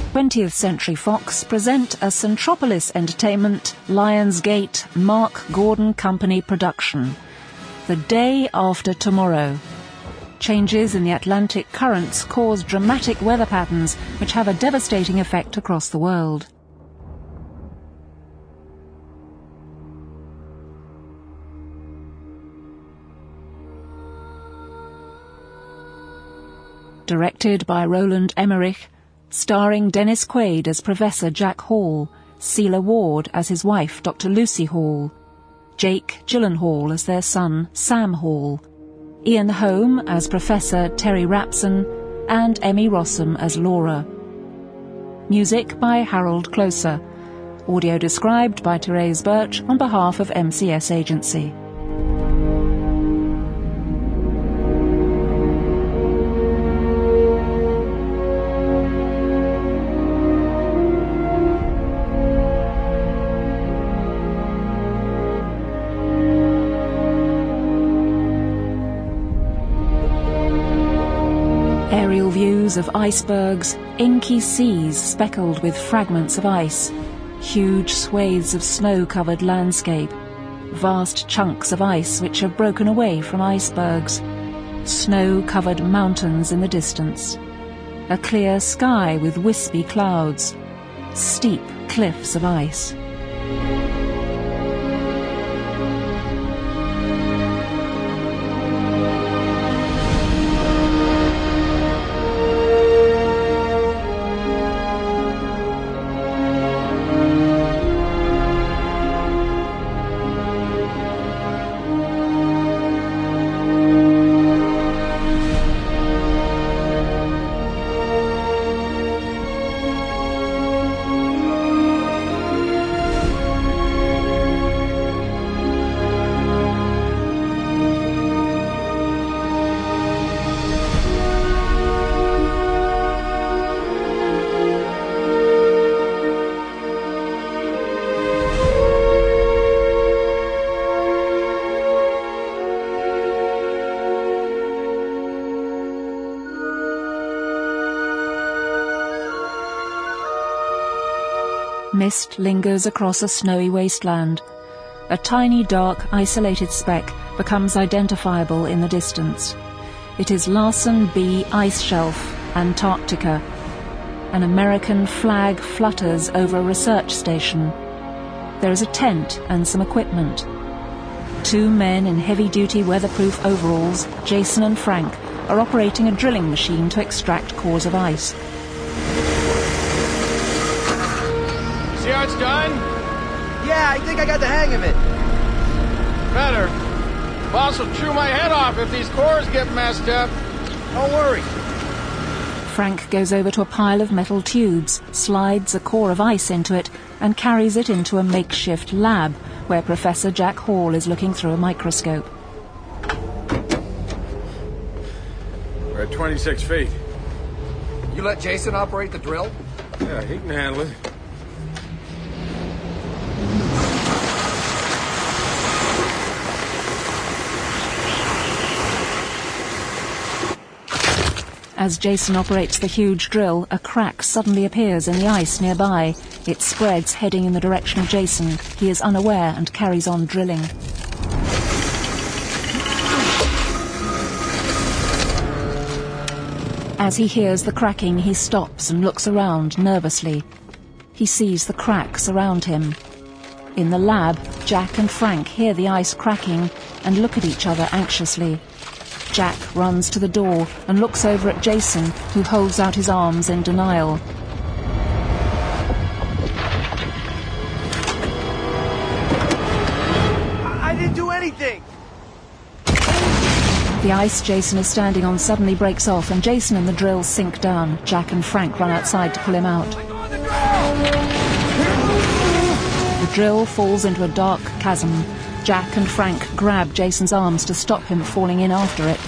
20th Century Fox present a Centropolis Entertainment Lionsgate Mark Gordon Company production. The Day After Tomorrow. Changes in the Atlantic currents cause dramatic weather patterns which have a devastating effect across the world. Directed by Roland Emmerich, starring Dennis Quaid as Professor Jack Hall, Celia Ward as his wife Dr. Lucy Hall, Jake Gyllenhaal as their son Sam Hall, Ian Holm as Professor Terry Rapson, and Emmy Rossum as Laura. Music by Harold Closer. Audio described by Therese Birch on behalf of MCS Agency. Aerial views of icebergs, inky seas speckled with fragments of ice, huge swathes of snow-covered landscape, vast chunks of ice which have broken away from icebergs, snow-covered mountains in the distance, a clear sky with wispy clouds, steep cliffs of ice. Mist lingers across a snowy wasteland. A tiny, dark, isolated speck becomes identifiable in the distance. It is Larsen B Ice Shelf, Antarctica. An American flag flutters over a research station. There is a tent and some equipment. Two men in heavy-duty weatherproof overalls, Jason and Frank, are operating a drilling machine to extract cores of ice. See how it's done? Yeah, I think I got the hang of it. Better. Boss will chew my head off if these cores get messed up. Don't worry. Frank goes over to a pile of metal tubes, slides a core of ice into it, and carries it into a makeshift lab where Professor Jack Hall is looking through a microscope. We're at 26 feet. You let Jason operate the drill? Yeah, he can handle it. As Jason operates the huge drill, a crack suddenly appears in the ice nearby. It spreads, heading in the direction of Jason. He is unaware and carries on drilling. As he hears the cracking, he stops and looks around nervously. He sees the cracks around him. In the lab, Jack and Frank hear the ice cracking and look at each other anxiously. Jack runs to the door and looks over at Jason, who holds out his arms in denial. I didn't do anything! The ice Jason is standing on suddenly breaks off and Jason and the drill sink down. Jack and Frank run outside to pull him out. The drill falls into a dark chasm. Jack and Frank grab Jason's arms to stop him falling in after it.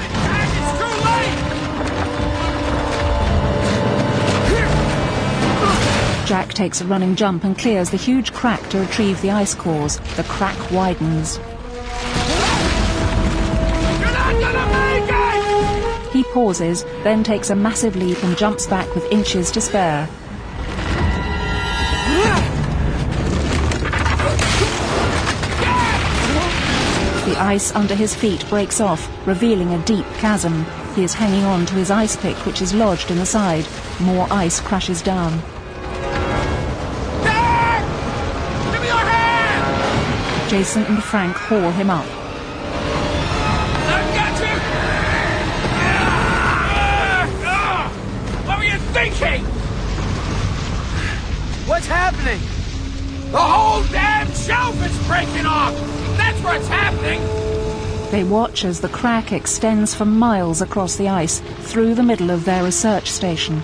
Jack takes a running jump and clears the huge crack to retrieve the ice cores. The crack widens. You're not gonna make it! He pauses, then takes a massive leap and jumps back with inches to spare. The ice under his feet breaks off, revealing a deep chasm. He is hanging on to his ice pick, which is lodged in the side. More ice crashes down. Dad! Give me your hand! Jason and Frank haul him up. I've got you! What were you thinking? What's happening? The whole damn shelf is breaking off! That's what's happening! They watch as the crack extends for miles across the ice through the middle of their research station.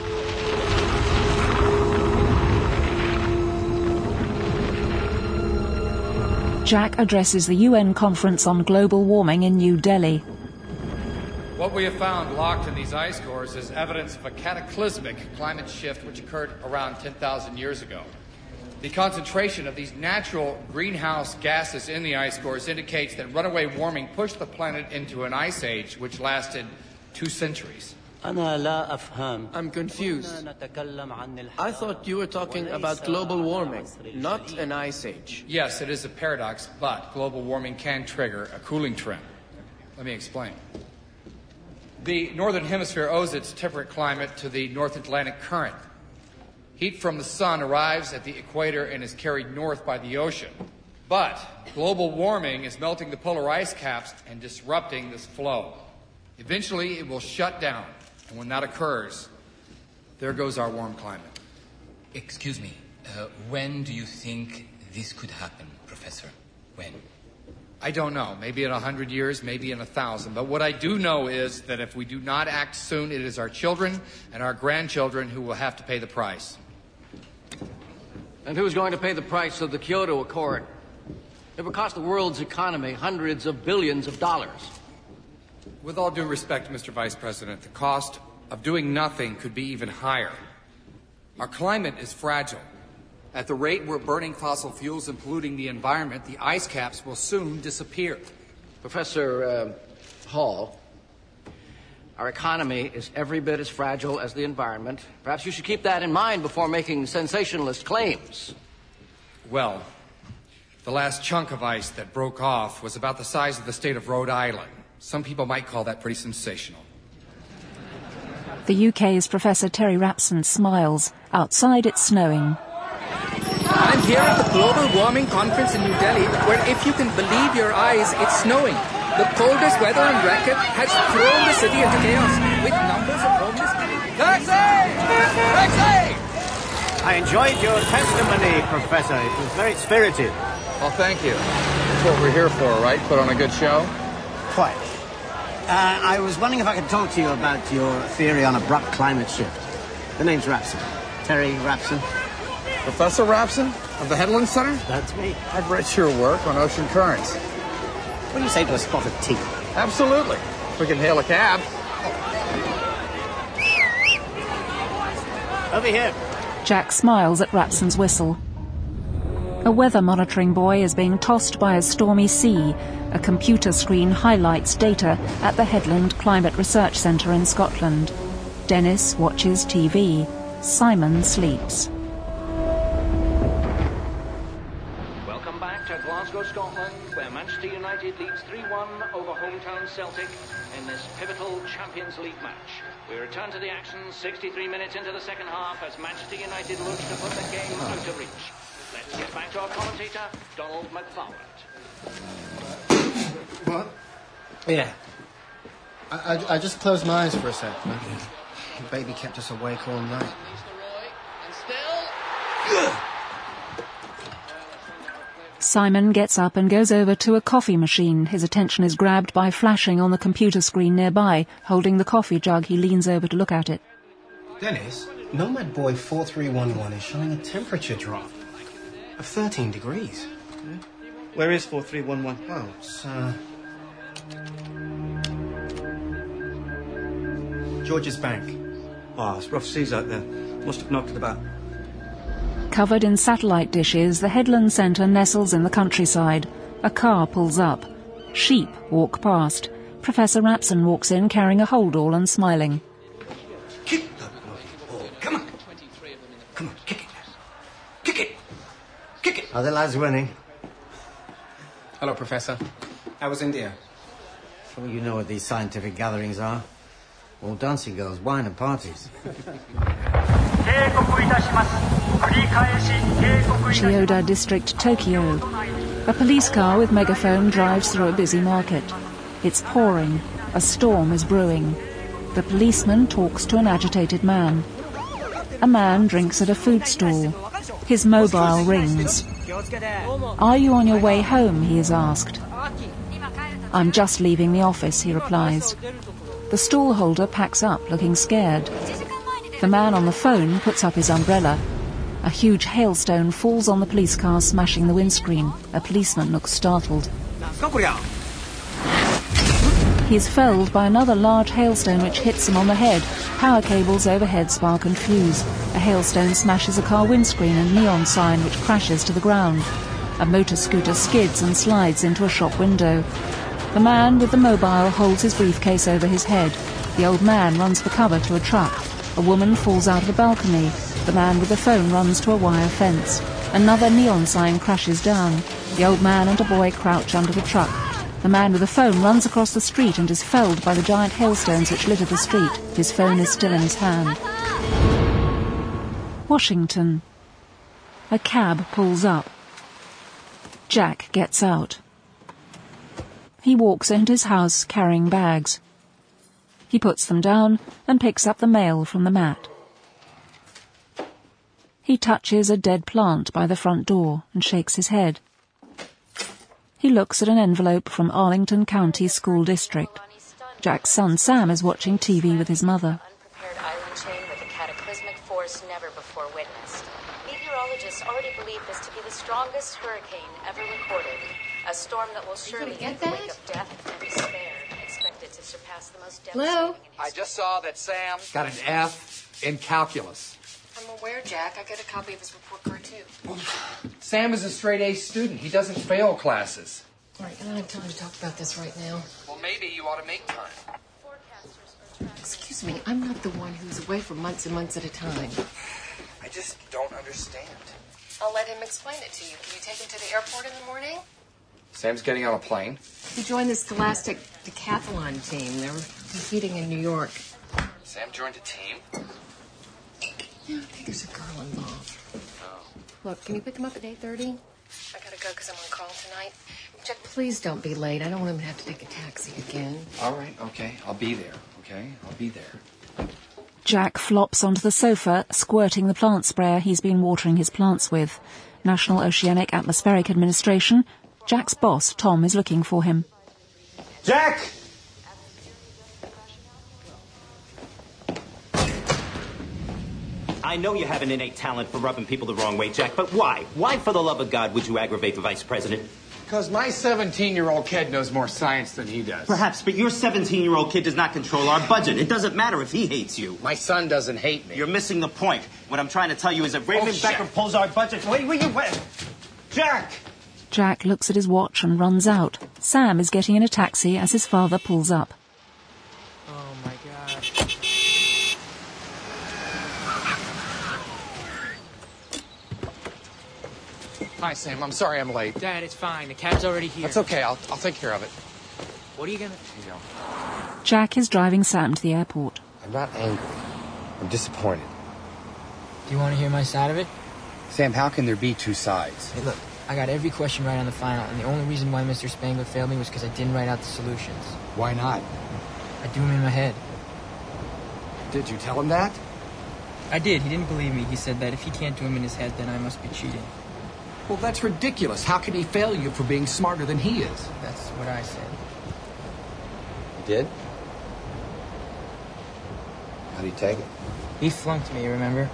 Jack addresses the UN Conference on Global Warming in New Delhi. What we have found locked in these ice cores is evidence of a cataclysmic climate shift which occurred around 10,000 years ago. The concentration of these natural greenhouse gases in the ice cores indicates that runaway warming pushed the planet into an ice age which lasted 2 centuries. I'm confused. I thought you were talking about global warming, not an ice age. Yes, it is a paradox, but global warming can trigger a cooling trend. Let me explain. The Northern Hemisphere owes its temperate climate to the North Atlantic Current. Heat from the sun arrives at the equator and is carried north by the ocean. But global warming is melting the polar ice caps and disrupting this flow. Eventually, it will shut down. And when that occurs, there goes our warm climate. Excuse me, when do you think this could happen, Professor? When? I don't know. Maybe in 100 years, maybe in 1,000. But what I do know is that if we do not act soon, it is our children and our grandchildren who will have to pay the price. And who's going to pay the price of the Kyoto Accord? It would cost the world's economy hundreds of billions of dollars. With all due respect, Mr. Vice President, the cost of doing nothing could be even higher. Our climate is fragile. At the rate we're burning fossil fuels and polluting the environment, the ice caps will soon disappear. Professor Hall, our economy is every bit as fragile as the environment. Perhaps you should keep that in mind before making sensationalist claims. Well, the last chunk of ice that broke off was about the size of the state of Rhode Island. Some people might call that pretty sensational. The UK's Professor Terry Rapson smiles. Outside it's snowing. I'm here at the Global Warming Conference in New Delhi, where if you can believe your eyes, it's snowing. The coldest weather on record has thrown the city into chaos, with numbers of homeless people. Taxi! Taxi! I enjoyed your testimony, Professor. It was very spirited. Well, thank you. That's what we're here for, right? Put on a good show? Quite. I was wondering if I could talk to you about your theory on abrupt climate shift. The name's Rapson. Terry Rapson. Professor Rapson of the Headland Center? That's me. I've read your work on ocean currents. What do you say to a spot of tea? Absolutely. We can hail a cab. Over here. Jack smiles at Rapson's whistle. A weather monitoring buoy is being tossed by a stormy sea. A computer screen highlights data at the Headland Climate Research Centre in Scotland. Dennis watches TV. Simon sleeps. Welcome back to Glasgow, Scotland, where Manchester United leads 3-1 over hometown Celtic in this pivotal Champions League match. We return to the action 63 minutes into the second half as Manchester United looks to put the game out of reach. Let's get back to our commentator, Donald McFarland. What? Yeah. I just closed my eyes for a sec. The baby kept us awake all night. Simon gets up and goes over to a coffee machine. His attention is grabbed by flashing on the computer screen nearby. Holding the coffee jug, he leans over to look at it. Dennis, Nomad Boy 4311 is showing a temperature drop of 13 degrees. Where is 4311? Well, it's, George's Bank. Oh, it's rough seas out there. Must have knocked it about. Covered in satellite dishes, the Headland Centre nestles in the countryside. A car pulls up. Sheep walk past. Professor Rapson walks in carrying a holdall and smiling. Kick that ball. Come on. Come on, kick it. Kick it. Kick it. Are the lads winning? Hello, Professor. How was India? Well, you know what these scientific gatherings are. All dancing girls, wine and parties. Chiyoda District, Tokyo. A police car with megaphone drives through a busy market. It's pouring. A storm is brewing. The policeman talks to an agitated man. A man drinks at a food stall. His mobile rings. "Are you on your way home?" he is asked. "I'm just leaving the office," he replies. The stall holder packs up, looking scared. The man on the phone puts up his umbrella. A huge hailstone falls on the police car, smashing the windscreen. A policeman looks startled. He is felled by another large hailstone which hits him on the head. Power cables overhead spark and fuse. A hailstone smashes a car windscreen and neon sign which crashes to the ground. A motor scooter skids and slides into a shop window. The man with the mobile holds his briefcase over his head. The old man runs for cover to a truck. A woman falls out of the balcony. The man with the phone runs to a wire fence. Another neon sign crashes down. The old man and a boy crouch under the truck. The man with the phone runs across the street and is felled by the giant hailstones which litter the street. His phone is still in his hand. Washington. A cab pulls up. Jack gets out. He walks into his house carrying bags. He puts them down and picks up the mail from the mat. He touches a dead plant by the front door and shakes his head. He looks at an envelope from Arlington County School District. Jack's son Sam is watching TV with his mother. Unprepared island chain with a cataclysmic force never before witnessed. Meteorologists already believe this to be the strongest hurricane ever recorded. A storm that will surely hit the wake of death and despair. Expected to surpass the most devastating. Hello? I just saw that Sam got an F in calculus. I'm aware, Jack. I got a copy of his report card, too. Sam is a straight-A student. He doesn't fail classes. All right, I don't have time to talk about this right now. Well, maybe you ought to make time. Excuse me, I'm not the one who's away for months and months at a time. I just don't understand. I'll let him explain it to you. Can you take him to the airport in the morning? Sam's getting on a plane. He joined the Scholastic Decathlon team. They were competing in New York. Sam joined a team? Yeah, I think there's a girl involved. Oh. Look, can you pick him up at 8:30? I gotta go because I'm on call tonight. Jack, please don't be late. I don't want him to have to take a taxi again. All right, okay. I'll be there, okay? I'll be there. Jack flops onto the sofa, squirting the plant sprayer he's been watering his plants with. National Oceanic Atmospheric Administration. Jack's boss, Tom, is looking for him. Jack! I know you have an innate talent for rubbing people the wrong way, Jack, but why? Why, for the love of God, would you aggravate the vice president? Because my 17-year-old kid knows more science than he does. Perhaps, but your 17-year-old kid does not control our budget. It doesn't matter if he hates you. My son doesn't hate me. You're missing the point. What I'm trying to tell you is that Raymond Becker pulls our budget. Wait, Jack! Jack looks at his watch and runs out. Sam is getting in a taxi as his father pulls up. Oh, my God. Hi, Sam. I'm sorry I'm late. Dad, it's fine. The cab's already here. That's okay. I'll take care of it. What are you gonna... Jack is driving Sam to the airport. I'm not angry. I'm disappointed. Do you want to hear my side of it? Sam, how can there be two sides? Hey, look. I got every question right on the final, and the only reason why Mr. Spangler failed me was because I didn't write out the solutions. Why not? I do them in my head. Did you tell him that? I did. He didn't believe me. He said that if he can't do them in his head, then I must be cheating. Well, that's ridiculous. How can he fail you for being smarter than he is? That's what I said. You did? How do you take it? He flunked me, remember?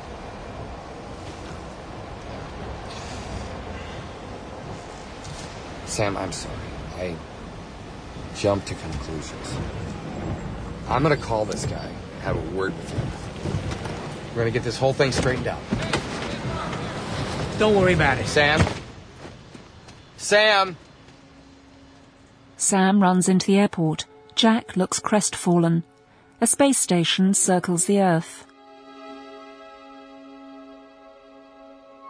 Sam, I'm sorry. I jumped to conclusions. I'm going to call this guy and have a word with him. We're going to get this whole thing straightened out. Don't worry about it. Sam? Sam! Sam runs into the airport. Jack looks crestfallen. A space station circles the Earth.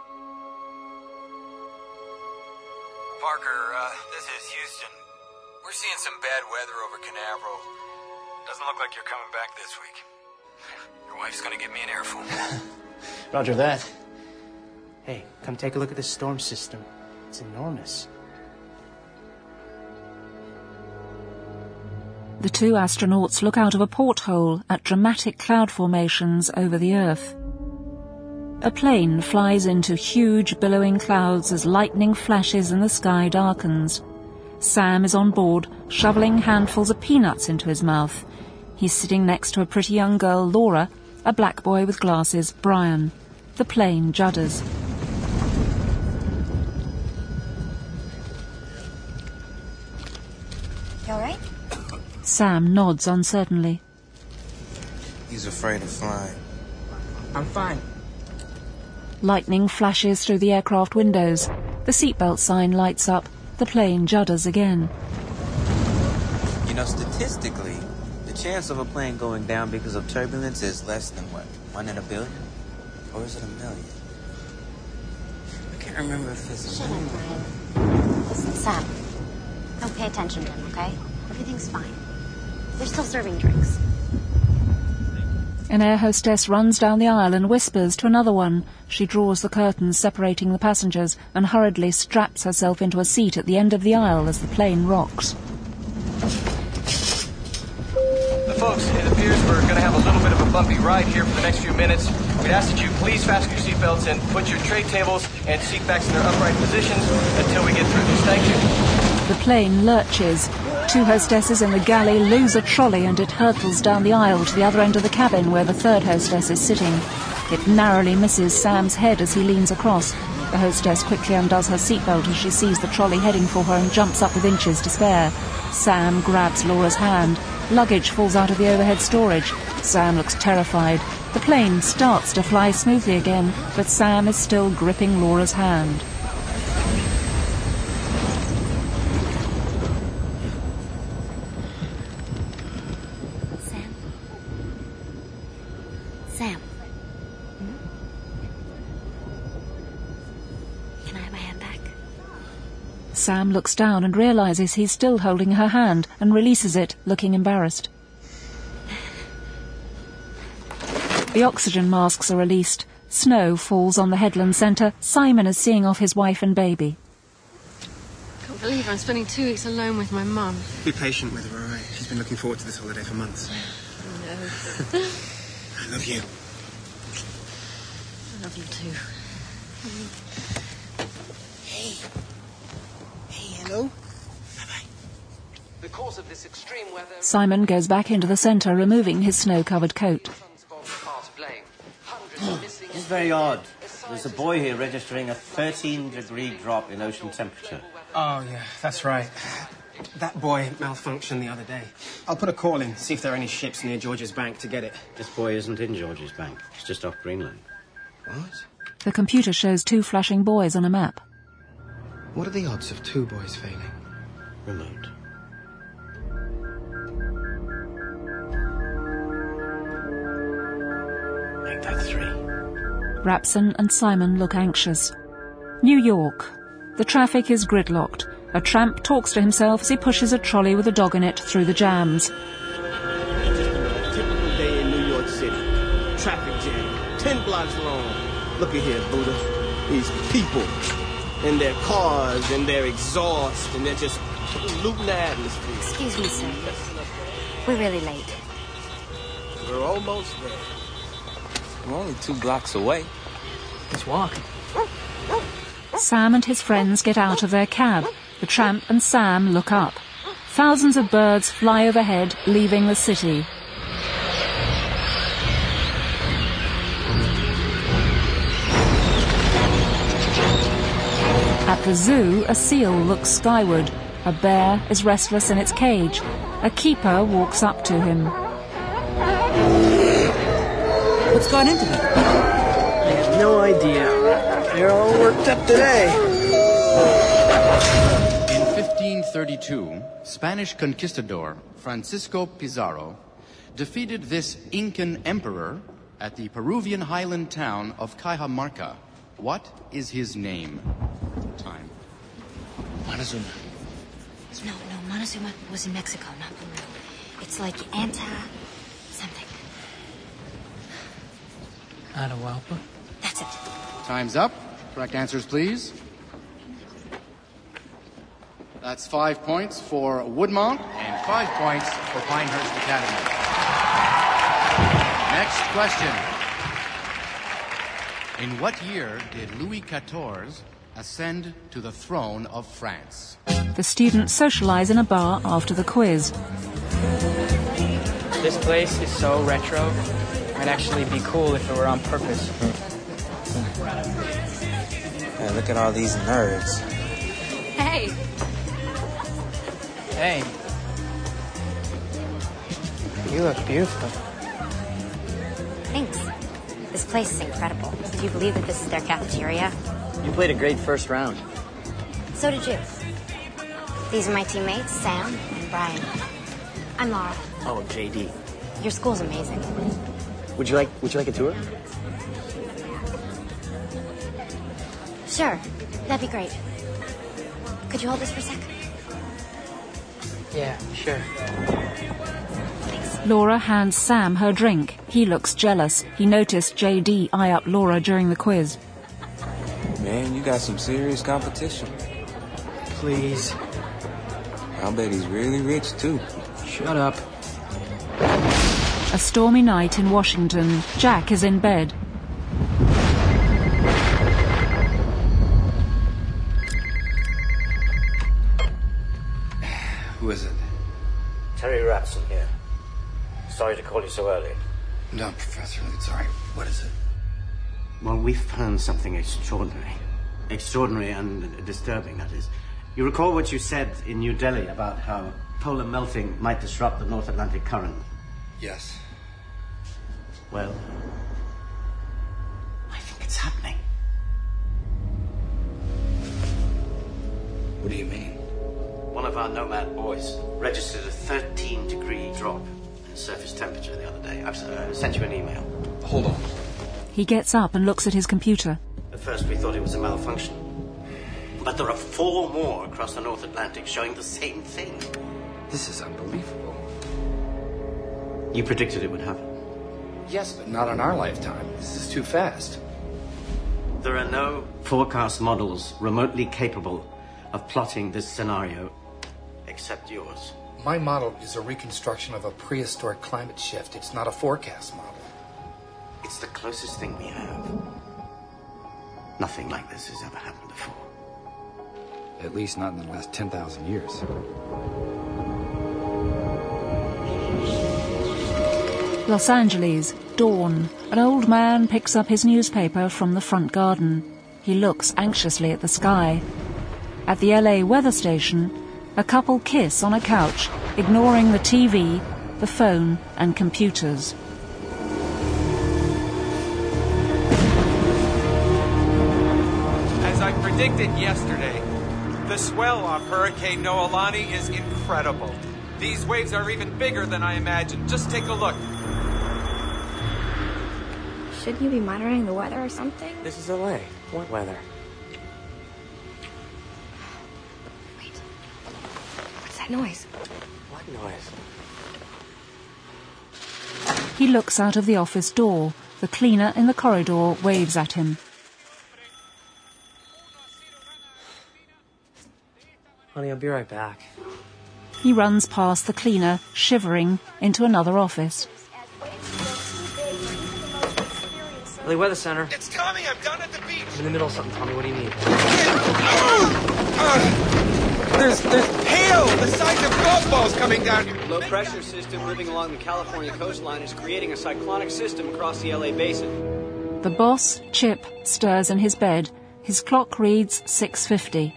Parker, this is Houston. We're look like you're coming back this week. Your wife's gonna give me an earful. Roger that. Hey, come take a look at this storm system. It's enormous. The two astronauts look out of a porthole at dramatic cloud formations over the Earth. A plane flies into huge billowing clouds as lightning flashes and the sky darkens. Sam is on board, shoveling handfuls of peanuts into his mouth. He's sitting next to a pretty young girl, Laura, a black boy with glasses, Brian. The plane judders. You all right? Sam nods uncertainly. He's afraid of flying. I'm fine. Lightning flashes through the aircraft windows. The seatbelt sign lights up. The plane judders again. You know, statistically, the chance of a plane going down because of turbulence is less than what? 1 in a billion? Or is it a million? I can't remember if it's Shut up, Brian. Listen, Sam. Don't pay attention to him, okay? Everything's fine. They're still serving drinks. An air hostess runs down the aisle and whispers to another one. She draws the curtains separating the passengers and hurriedly straps herself into a seat at the end of the aisle as the plane rocks. Folks, it appears we're going to have a little bit of a bumpy ride here for the next few minutes. We'd ask that you please fasten your seatbelts and put your tray tables and seat backs in their upright positions until we get through this. Thank you. The plane lurches. Two hostesses in the galley lose a trolley and it hurtles down the aisle to the other end of the cabin where the third hostess is sitting. It narrowly misses Sam's head as he leans across. The hostess quickly undoes her seatbelt as she sees the trolley heading for her and jumps up with inches to spare. Sam grabs Laura's hand. Luggage falls out of the overhead storage. Sam looks terrified. The plane starts to fly smoothly again, but Sam is still gripping Laura's hand. Sam. Can I have my hand back? Sam looks down and realizes he's still holding her hand and releases it, looking embarrassed. The oxygen masks are released. Snow falls on the headland centre. Simon is seeing off his wife and baby. Can't believe I'm spending 2 weeks alone with my mum. Be patient with her, all right? She's been looking forward to this holiday for months. No. I love you. I love you too. Hey, hello? Because of this extreme weather, Simon goes back into the centre, removing his snow-covered coat. It's very odd. There's a boy here registering a 13-degree drop in ocean temperature. Oh, yeah, that's right. That boy malfunctioned the other day. I'll put a call in, see if there are any ships near George's Bank to get it. This boy isn't in George's Bank. He's just off Greenland. What? The computer shows two flashing buoys on a map. What are the odds of two boys failing? Remote. Make that 3. Rapson and Simon look anxious. New York. The traffic is gridlocked. A tramp talks to himself as he pushes a trolley with a dog in it through the jams. Just another typical day in New York City. Traffic jam, 10 blocks long. Look at here, Buddha. These people in their cars and their exhaust, and they're just polluting the atmosphere. Excuse me, sir. We're really late. We're almost there. We're only 2 blocks away. Let's walk. Sam and his friends get out of their cab. The tramp and Sam look up. Thousands of birds fly overhead, leaving the city. At the zoo, a seal looks skyward. A bear is restless in its cage. A keeper walks up to him. What's gone into them? I have no idea. They're all worked up today. In 1532, Spanish conquistador Francisco Pizarro defeated this Incan emperor at the Peruvian highland town of Cajamarca. What is his name? Time. Montezuma. No, Montezuma was in Mexico, not Peru. It's like Atahualpa. That's it. Time's up. Correct answers, please. That's 5 points for Woodmont and 5 points for Pinehurst Academy. Next question. In what year did Louis XIV ascend to the throne of France? The students socialize in a bar after the quiz. This place is so retro. It'd actually be cool if it were on purpose. Hey, look at all these nerds. Hey. Hey. You look beautiful. Thanks. This place is incredible. Do you believe that this is their cafeteria? You played a great first round. So did you. These are my teammates, Sam and Brian. I'm Laura. Oh, JD. Your school's amazing. Would you like a tour? Sure. That'd be great. Could you hold this for a sec? Yeah, sure. Laura hands Sam her drink. He looks jealous. He noticed JD eye up Laura during the quiz. Man, you got some serious competition. Please. I'll bet he's really rich, too. Shut up. A stormy night in Washington. Jack is in bed. Who is it? Terry Ratson here. Sorry to call you so early. No, Professor, it's all right. What is it? Well, we found something extraordinary. Extraordinary and disturbing, that is. You recall what you said in New Delhi about how polar melting might disrupt the North Atlantic current? Yes. Well, I think it's happening. What do you mean? One of our nomad boys registered a 13-degree drop in surface temperature the other day. I've sent you an email. Hold on. He gets up and looks at his computer. At first we thought it was a malfunction. But there are 4 more across the North Atlantic showing the same thing. This is unbelievable. You predicted it would happen. Yes, but not in our lifetime. This is too fast. There are no forecast models remotely capable of plotting this scenario except yours. My model is a reconstruction of a prehistoric climate shift. It's not a forecast model. It's the closest thing we have. Nothing like this has ever happened before. At least not in the last 10,000 years. Los Angeles, dawn. An old man picks up his newspaper from the front garden. He looks anxiously at the sky. At the LA weather station, a couple kiss on a couch, ignoring the TV, the phone, and computers. As I predicted yesterday, the swell off Hurricane Noelani is incredible. These waves are even bigger than I imagined. Just take a look. Shouldn't you be monitoring the weather or something? This is LA. What weather? Wait. What's that noise? What noise? He looks out of the office door. The cleaner in the corridor waves at him. Honey, I'll be right back. He runs past the cleaner, shivering, into another office. LA Weather Center. It's Tommy, I'm down at the beach. I'm in the middle of something, Tommy. What do you need? There's hail the size of golf balls coming down here. Low pressure system living along the California coastline is creating a cyclonic system across the LA basin. The boss, Chip, stirs in his bed. His clock reads 6:50.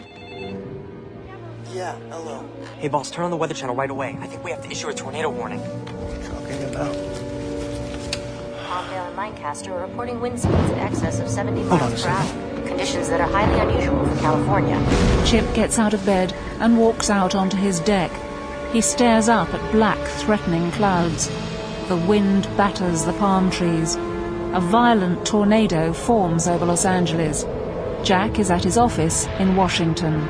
Yeah, hello. Hey, boss, turn on the Weather Channel right away. I think we have to issue a tornado warning. What are you talking about? Palmdale and Lancaster are reporting wind speeds in excess of 70 miles per hour. Conditions that are highly unusual for California. Chip gets out of bed and walks out onto his deck. He stares up at black, threatening clouds. The wind batters the palm trees. A violent tornado forms over Los Angeles. Jack is at his office in Washington.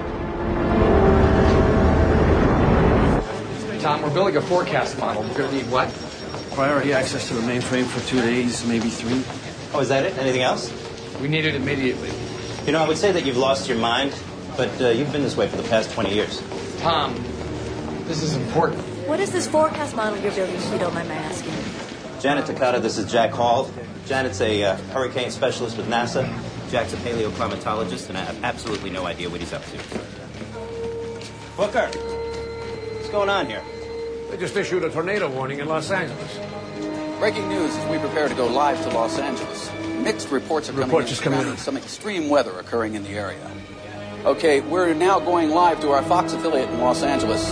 Tom, we're building a forecast model. We're going to need what? Priority access to the mainframe for 2 days, maybe 3. Oh, is that it? Anything else? We need it immediately. You know, I would say that you've lost your mind, but you've been this way for the past 20 years. Tom, this is important. What is this forecast model you're building, if you don't mind my asking? Janet Takata, this is Jack Hall. Janet's a hurricane specialist with NASA. Jack's a paleoclimatologist, and I have absolutely no idea what he's up to. Booker, what's going on here? They just issued a tornado warning in Los Angeles. Breaking news as we prepare to go live to Los Angeles. Mixed reports are coming in. Some extreme weather occurring in the area. Okay, we're now going live to our Fox affiliate in Los Angeles.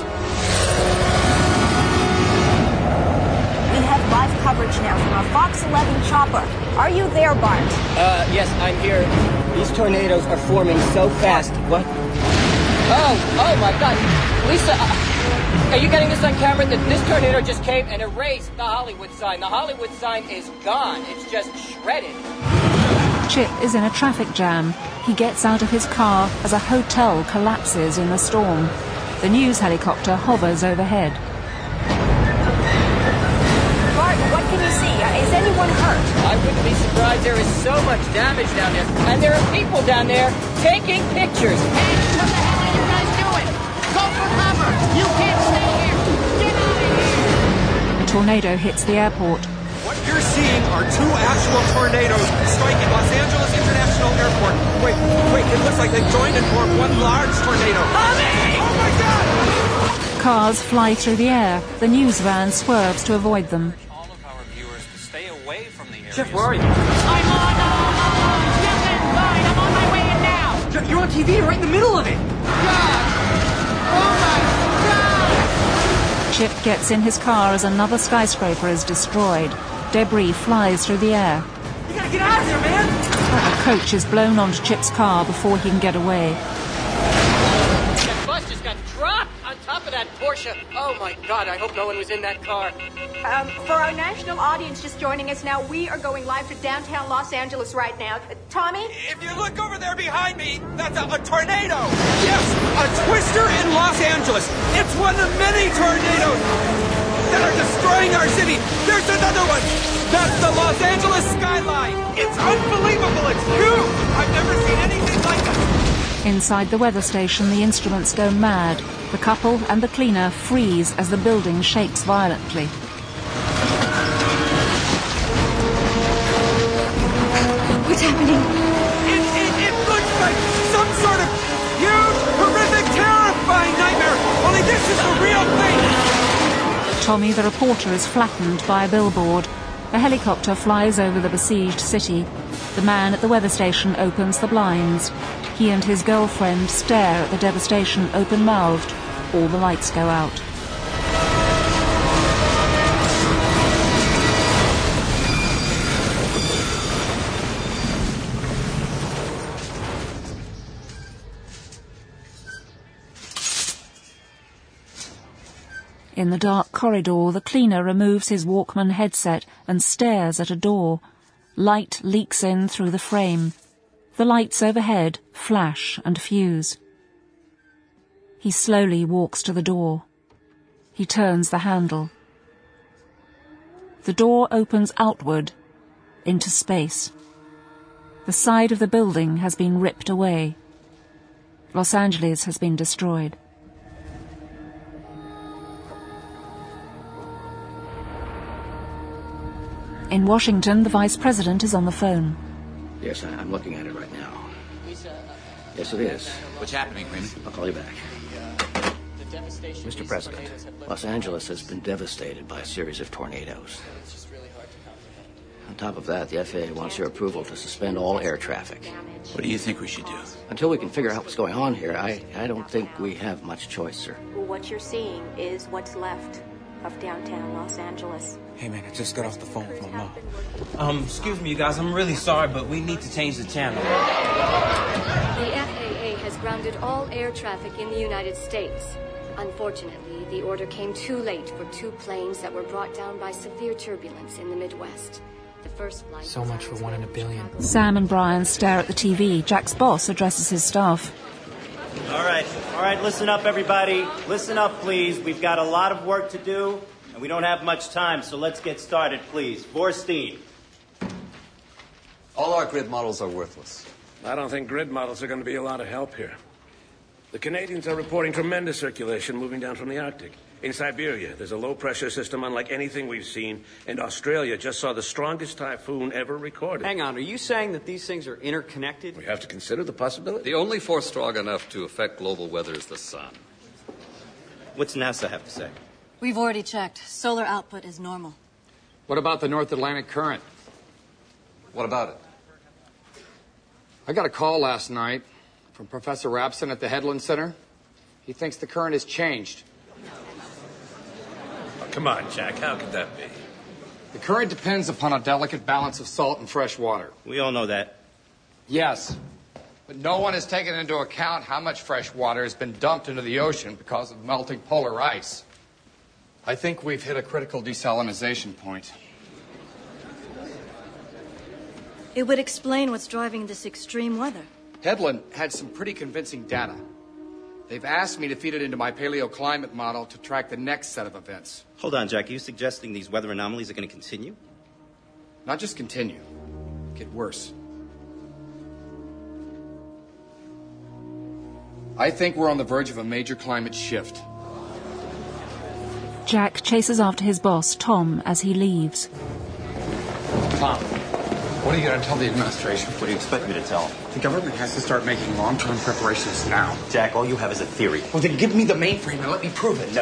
We have live coverage now from our Fox 11 chopper. Are you there, Bart? Yes, I'm here. These tornadoes are forming so fast. What? Oh my God. Lisa, are you getting this on camera? This tornado just came and erased the Hollywood sign. The Hollywood sign is gone. It's just shredded. Chip is in a traffic jam. He gets out of his car as a hotel collapses in the storm. The news helicopter hovers overhead. Bart, what can you see? Is anyone hurt? I wouldn't be surprised. There is so much damage down there. And there are people down there taking pictures. Hey, what the hell are you guys doing? Go for cover! You can't stay here! Get out of here! A tornado hits the airport. What you're seeing are two actual tornadoes striking Los Angeles International Airport. Wait, it looks like they've joined and formed one large tornado. Mommy! Oh my God! Cars fly through the air. The news van swerves to avoid them. All of our viewers to stay away from the area. Jeff, where are you? I'm on! Step inside! I'm on my way in now! Jeff, you're on TV right in the middle of it! God! Oh my God! Chip gets in his car as another skyscraper is destroyed. Debris flies through the air. You gotta get out of there, man! A coach is blown onto Chip's car before he can get away. That bus just got dropped on top of that Porsche. Oh my God, I hope no one was in that car. For our national audience just joining us now, we are going live to downtown Los Angeles right now. Tommy? If you look over there behind me, that's a tornado. Yes, a twister in Los Angeles. It's one of many tornadoes that are destroying our city. There's another one. That's the Los Angeles skyline. It's unbelievable. It's huge. I've never seen anything like it. Inside the weather station, the instruments go mad. The couple and the cleaner freeze as the building shakes violently. What's happening? It looks like some sort of huge, horrific, terrifying nightmare. Only this is a real thing. Tommy, the reporter, is flattened by a billboard. A helicopter flies over the besieged city. The man at the weather station opens the blinds. He and his girlfriend stare at the devastation open-mouthed. All the lights go out. In the dark corridor, the cleaner removes his Walkman headset and stares at a door. Light leaks in through the frame. The lights overhead flash and fuse. He slowly walks to the door. He turns the handle. The door opens outward, into space. The side of the building has been ripped away. Los Angeles has been destroyed. In Washington, the Vice President is on the phone. Yes, I'm looking at it right now. Yes, it is. What's happening, Raymond? I'll call you back. Mr. President, Los Angeles has been devastated by a series of tornadoes. On top of that, the FAA wants your approval to suspend all air traffic. What do you think we should do? Until we can figure out what's going on here, I don't think we have much choice, sir. Well, what you're seeing is what's left of downtown Los Angeles. Hey, man, I just got off the phone with my mom. Excuse me, you guys. I'm really sorry, but we need to change the channel. The FAA has grounded all air traffic in the United States. Unfortunately, the order came too late for two planes that were brought down by severe turbulence in the Midwest. The first flight... So much for 1 in a billion. Sam and Brian stare at the TV. Jack's boss addresses his staff. All right, listen up, everybody. Listen up, please. We've got a lot of work to do, and we don't have much time, so let's get started, please. Borstein. All our grid models are worthless. I don't think grid models are going to be a lot of help here. The Canadians are reporting tremendous circulation moving down from the Arctic. In Siberia, there's a low-pressure system unlike anything we've seen, and Australia just saw the strongest typhoon ever recorded. Hang on, are you saying that these things are interconnected? We have to consider the possibility. The only force strong enough to affect global weather is the sun. What's NASA have to say? We've already checked. Solar output is normal. What about the North Atlantic Current? What about it? I got a call last night from Professor Rapson at the Hedlund Center. He thinks the current has changed. Come on, Jack, how could that be? The current depends upon a delicate balance of salt and fresh water. We all know that. Yes, but no one has taken into account how much fresh water has been dumped into the ocean because of melting polar ice. I think we've hit a critical desalinization point. It would explain what's driving this extreme weather. Hedlund had some pretty convincing data. They've asked me to feed it into my paleoclimate model to track the next set of events. Hold on, Jack. Are you suggesting these weather anomalies are going to continue? Not just continue. Get worse. I think we're on the verge of a major climate shift. Jack chases after his boss, Tom, as he leaves. Tom, what are you going to tell the administration? What do you expect me to tell? The government has to start making long-term preparations now. Jack, all you have is a theory. Well, then give me the mainframe and let me prove it. No.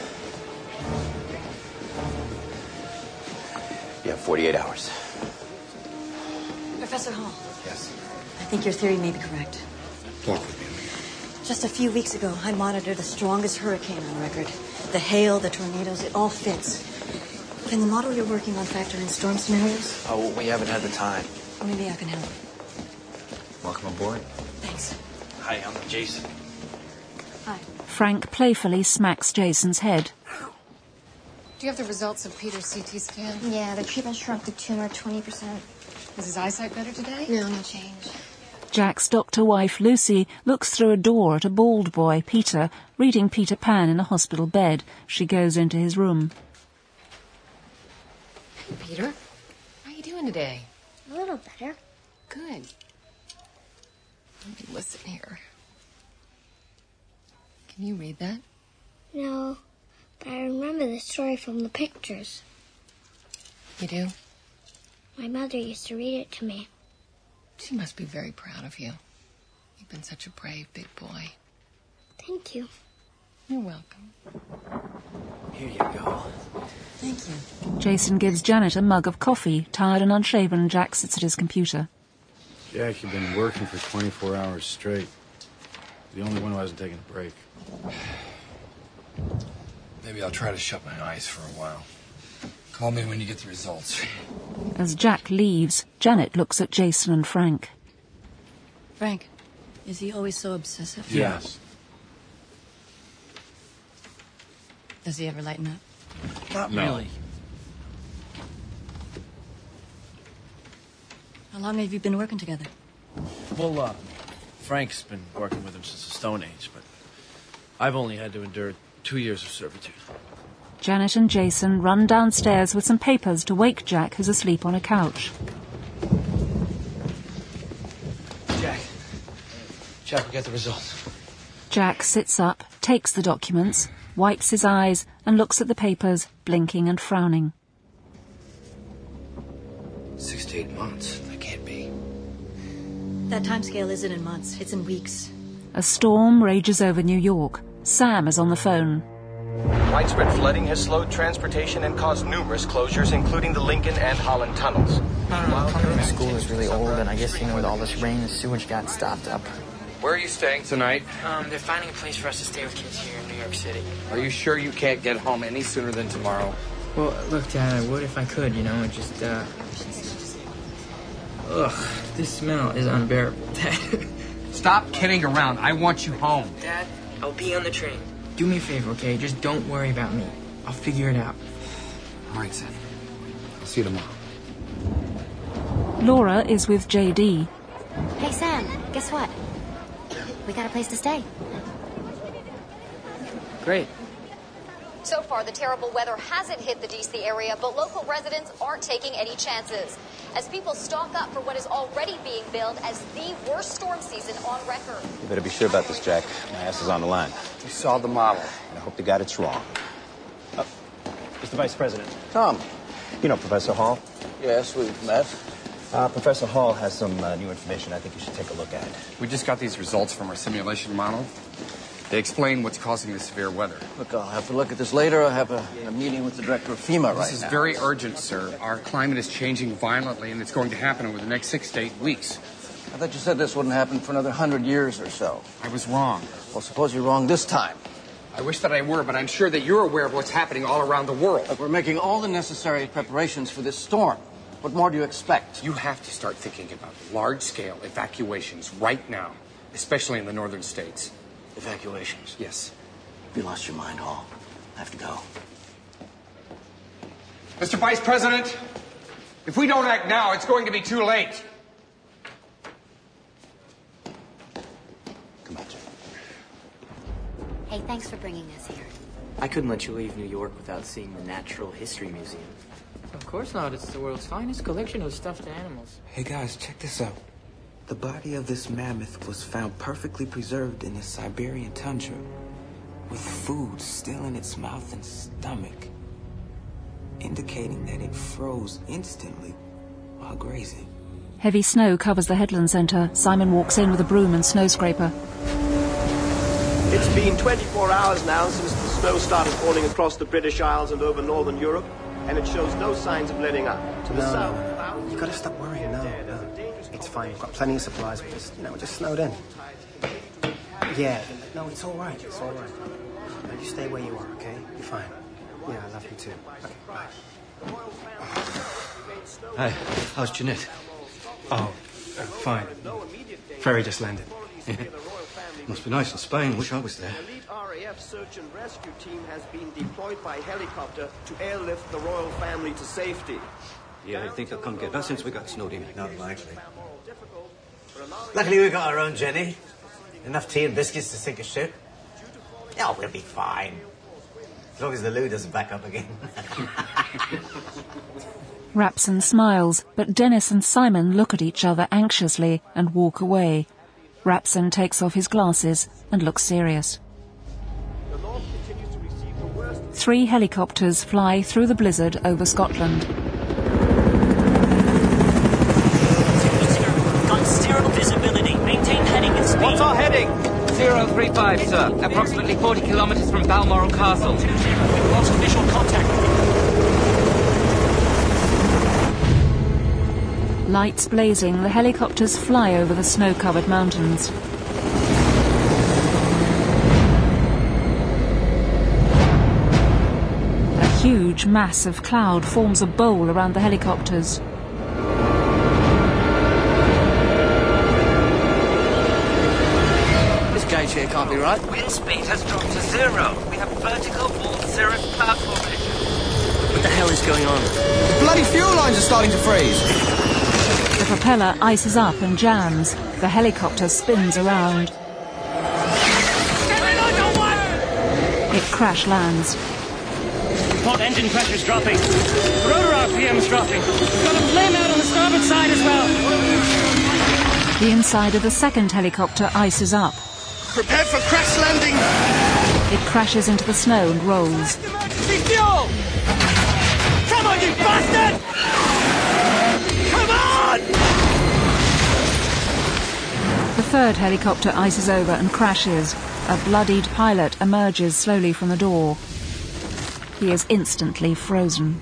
You have 48 hours. Professor Hall. Yes? I think your theory may be correct. Walk with me. Just a few weeks ago, I monitored the strongest hurricane on record. The hail, the tornadoes, it all fits. Can the model you're working on factor in storm scenarios? Oh, we haven't had the time. Or maybe I can help. Welcome aboard. Thanks. Hi, I'm Jason. Hi. Frank playfully smacks Jason's head. Do you have the results of Peter's CT scan? Yeah, the treatment shrunk the tumor 20%. Is his eyesight better today? No change. Jack's doctor wife, Lucy, looks through a door at a bald boy, Peter, reading Peter Pan in a hospital bed. She goes into his room. Hey, Peter. How are you doing today? A little better. Good. Let me listen here. Can you read that? No, but I remember the story from the pictures. You do? My mother used to read it to me. She must be very proud of you. You've been such a brave big boy. Thank you. You're welcome. Here you go. Thank you. Jason gives Janet a mug of coffee. Tired and unshaven, Jack sits at his computer. Jack, you've been working for 24 hours straight. The only one who hasn't taken a break. Maybe I'll try to shut my eyes for a while. Call me when you get the results. As Jack leaves, Janet looks at Jason and Frank. Frank, is he always so obsessive? Yes. Does he ever lighten up? Not really. How long have you been working together? Well, Frank's been working with him since the Stone Age, but I've only had to endure 2 years of servitude. Janet and Jason run downstairs with some papers to wake Jack, who's asleep on a couch. Jack, we got the results. Jack sits up, takes the documents, wipes his eyes, and looks at the papers, blinking and frowning. 6 to 8 months. That can't be. That timescale isn't in months, it's in weeks. A storm rages over New York. Sam is on the phone. Widespread flooding has slowed transportation and caused numerous closures, including the Lincoln and Holland tunnels. The school is really old, and I guess, with all this rain, the sewage got stopped up. Where are you staying tonight? They're finding a place for us to stay with kids here in New York City. Are you sure you can't get home any sooner than tomorrow? Well, look, Dad, I would if I could, it just, Ugh, this smell is unbearable, Dad. Stop kidding around. I want you home. Dad, I'll be on the train. Do me a favor, okay? Just don't worry about me. I'll figure it out. All right, son. I'll see you tomorrow. Laura is with JD. Hey, Sam, guess what? We got a place to stay. Great. So far, the terrible weather hasn't hit the D.C. area, but local residents aren't taking any chances as people stock up for what is already being billed as the worst storm season on record. You better be sure about this, Jack. My ass is on the line. You saw the model. And I hope to God it's wrong. Mr. Vice President. Tom. You know Professor Hall? Yes, we've met. Professor Hall has some new information I think you should take a look at. We just got these results from our simulation model. They explain what's causing the severe weather. Look, I'll have to look at this later. I have a meeting with the director of FEMA right now. This is very urgent, sir. Our climate is changing violently, and it's going to happen over the next 6 to 8 weeks. I thought you said this wouldn't happen for another 100 years or so. I was wrong. Well, suppose you're wrong this time. I wish that I were, but I'm sure that you're aware of what's happening all around the world. Look, we're making all the necessary preparations for this storm. What more do you expect? You have to start thinking about large-scale evacuations right now, especially in the northern states. Evacuations? Yes. You lost your mind, Hall. I have to go. Mr. Vice President, if we don't act now, it's going to be too late. Come on, Jack. Hey, thanks for bringing us here. I couldn't let you leave New York without seeing the Natural History Museum. Of course not. It's the world's finest collection of stuffed animals. Hey guys, check this out. The body of this mammoth was found perfectly preserved in the Siberian tundra, with food still in its mouth and stomach, indicating that it froze instantly while grazing. Heavy snow covers the headland centre. Simon walks in with a broom and snow scraper. It's been 24 hours now since the snow started falling across the British Isles and over northern Europe, and it shows no signs of letting up. To the south... No. You gotta stop worrying. No. It's fine. We've got plenty of supplies. We're just snowed in. Yeah. No, it's all right. It's all right. No, you stay where you are, okay? You're fine. Yeah, I love you too. Okay, bye. Hey, how's Jeanette? Oh, fine. Ferry just landed. Must be nice in Spain. Wish I was there. The elite RAF search and rescue team has been deployed by helicopter to airlift the royal family to safety. Yeah, I think they'll come get us since we got snowed in. Not likely. Luckily we got our own Jenny. Enough tea and biscuits to sink a ship. Oh, we'll be fine. As long as the loo doesn't back up again. Rapson smiles, but Dennis and Simon look at each other anxiously and walk away. Rapson takes off his glasses and looks serious. 3 helicopters fly through the blizzard over Scotland. Got 0 visibility. Maintain heading and speed. What's our heading? 035, sir. Approximately 40 kilometers from Balmoral Castle. We've lost visual contact. Lights blazing, the helicopters fly over the snow-covered mountains. A huge mass of cloud forms a bowl around the helicopters. This gauge here can't be right. Wind speed has dropped to 0. We have vertical wall cirrus cloud formation. What the hell is going on? The bloody fuel lines are starting to freeze. The propeller ices up and jams. The helicopter spins around. It crash lands. Report engine pressure's dropping. Rotor RPM's dropping. We've got a flame out on the starboard side as well. The inside of the second helicopter ices up. Prepare for crash landing! It crashes into the snow and rolls. Fuel! Come on, you bastard! Come on! The third helicopter ices over and crashes. A bloodied pilot emerges slowly from the door. He is instantly frozen.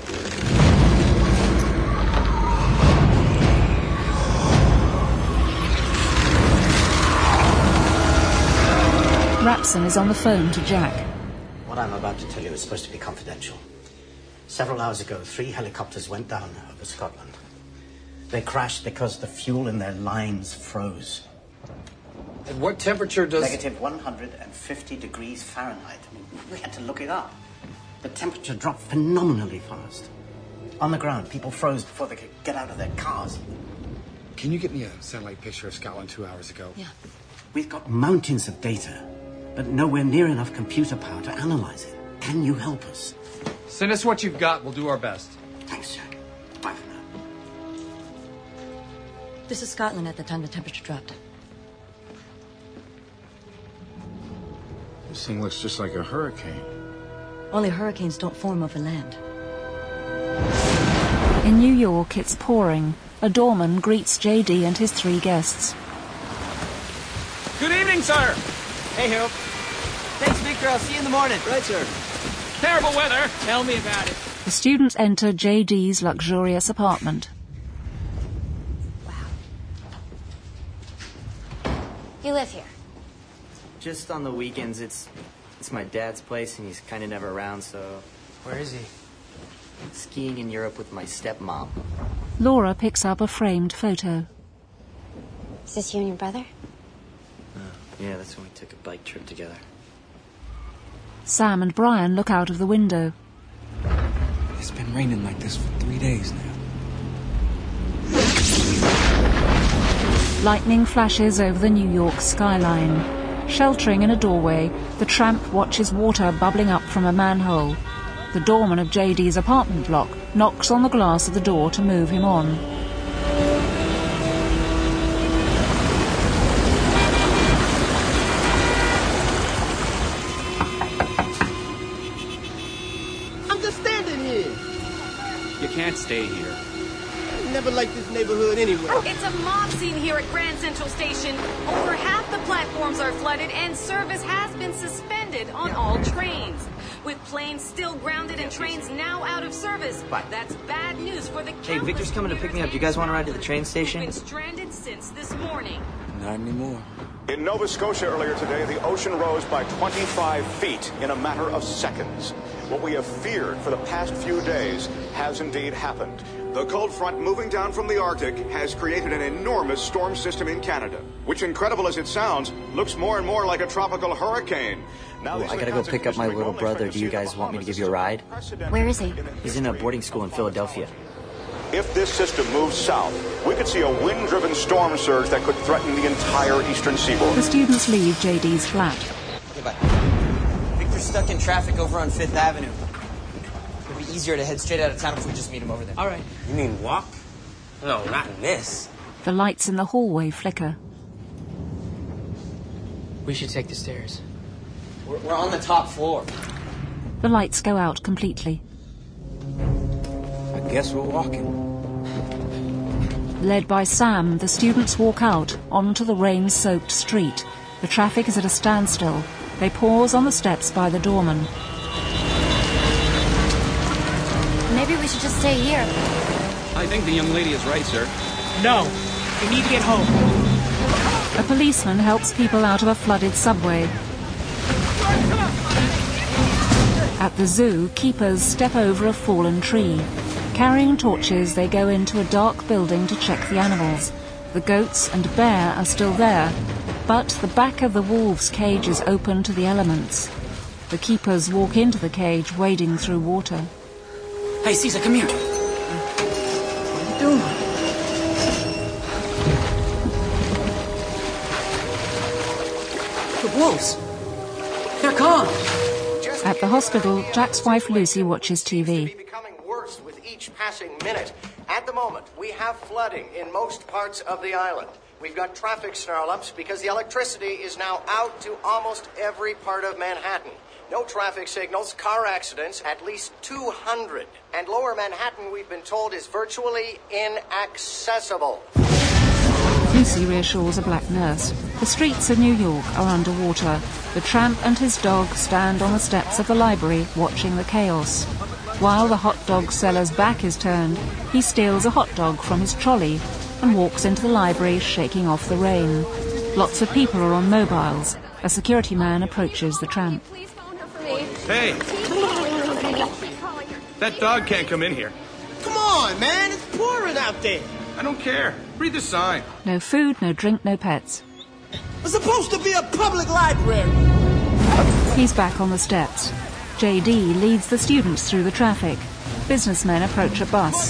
Rapson is on the phone to Jack. What I'm about to tell you is supposed to be confidential. Several hours ago, 3 helicopters went down over Scotland. They crashed because the fuel in their lines froze. At what temperature does... Negative 150 degrees Fahrenheit. I mean, we had to look it up. The temperature dropped phenomenally fast. On the ground, people froze before they could get out of their cars. Can you get me a satellite picture of Scotland 2 hours ago? Yeah. We've got mountains of data, but nowhere near enough computer power to analyze it. Can you help us? Send us what you've got. We'll do our best. Thanks, Jack. Bye for now. This is Scotland at the time the temperature dropped. This thing looks just like a hurricane. Only hurricanes don't form over land. In New York, it's pouring. A doorman greets JD and his 3 guests. Good evening, sir. Hey, Harold. Thanks, Victor. I'll see you in the morning. Right, sir. Terrible weather. Tell me about it. The students enter JD's luxurious apartment. You live here? Just on the weekends. It's my dad's place, and he's kind of never around, so... Where is he? Skiing in Europe with my stepmom. Laura picks up a framed photo. Is this you and your brother? Yeah, that's when we took a bike trip together. Sam and Brian look out of the window. It's been raining like this for 3 days now. Lightning flashes over the New York skyline. Sheltering in a doorway, the tramp watches water bubbling up from a manhole. The doorman of JD's apartment block knocks on the glass of the door to move him on. I'm just standing here. You can't stay here. I never liked this neighborhood anyway. It's a mob scene here at Grand Central Station. Over half the platforms are flooded and service has been suspended on all trains. With planes still grounded and trains now out of service. Bye. That's bad news for the Hey, Victor's coming to pick me up. Do you guys want to ride to the train station? Been stranded since this morning. Not anymore. In Nova Scotia earlier today, the ocean rose by 25 feet in a matter of seconds. What we have feared for the past few days has indeed happened. The cold front moving down from the Arctic has created an enormous storm system in Canada, which, incredible as it sounds, looks more and more like a tropical hurricane. Now, I gotta go pick up my little brother. Do you guys want me to give you a ride? Where is he? He's in a boarding school in Philadelphia. If this system moves south, we could see a wind-driven storm surge that could threaten the entire eastern seaboard. The students leave JD's flat. Goodbye. Victor's stuck in traffic over on 5th Avenue. It'd be easier to head straight out of town if we just meet him over there. All right. You mean walk? No, not in this. The lights in the hallway flicker. We should take the stairs. We're on the top floor. The lights go out completely. I guess we're walking. Led by Sam, the students walk out onto the rain-soaked street. The traffic is at a standstill. They pause on the steps by the doorman. Maybe we should just stay here. I think the young lady is right, sir. No. We need to get home. A policeman helps people out of a flooded subway. At the zoo, keepers step over a fallen tree. Carrying torches, they go into a dark building to check the animals. The goats and bear are still there, but the back of the wolves' cage is open to the elements. The keepers walk into the cage, wading through water. Hey, Caesar, come here. What are you doing? The wolves. They're gone. At the hospital, Jack's wife Lucy watches TV. Becoming worse with each passing minute. At the moment, we have flooding in most parts of the island. We've got traffic snarl-ups because the electricity is now out to almost every part of Manhattan. No traffic signals, car accidents, at least 200. And lower Manhattan, we've been told, is virtually inaccessible. Lucy reassures a black nurse. The streets of New York are underwater. The tramp and his dog stand on the steps of the library watching the chaos. While the hot dog seller's back is turned, he steals a hot dog from his trolley and walks into the library shaking off the rain. Lots of people are on mobiles. A security man approaches the tramp. Hey! That dog can't come in here. Come on, man, it's pouring out there. I don't care. Read the sign. No food, no drink, no pets. It's supposed to be a public library. He's back on the steps. JD leads the students through the traffic. Businessmen approach a bus.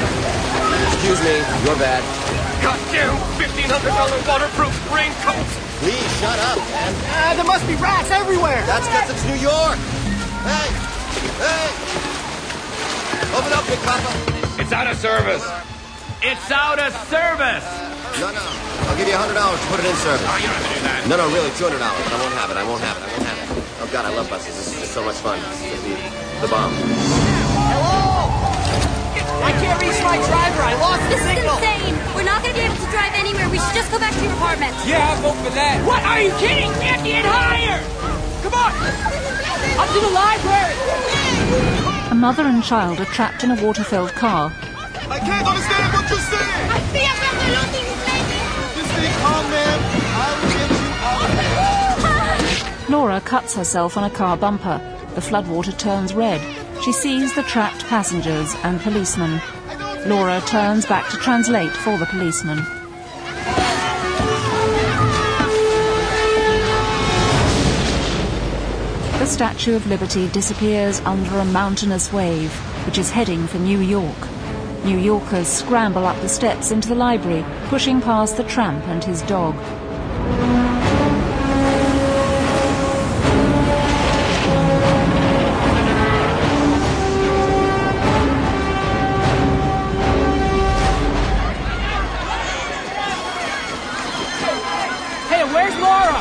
Excuse me, you're bad. Goddamn $1,500 waterproof raincoats! Please, shut up, man. There must be rats everywhere. That's because it's New York. Hey! Open up, Big Papa. It's out of service. It's out of service. No. I'll give you $100 to put it in service. Oh, you don't have to do that. No, really, $200. But I won't have it. Oh, God, I love buses. This is just so much fun. This is the bomb. Hello! I can't reach my driver. I lost the signal. This is insane. We're not going to be able to drive anywhere. We should just go back to your apartment. Yeah, I'll vote for that. What? Are you kidding? We have to get higher. Come on. Up to the library. A mother and child are trapped in a water-filled car. I can't understand what you're saying. Just stay calm, man. I will get you out of here. Laura cuts herself on a car bumper. The floodwater turns red. She sees the trapped passengers and policemen. Laura turns back to translate for the policeman. The Statue of Liberty disappears under a mountainous wave, which is heading for New York. New Yorkers scramble up the steps into the library, pushing past the tramp and his dog. Hey, where's Laura?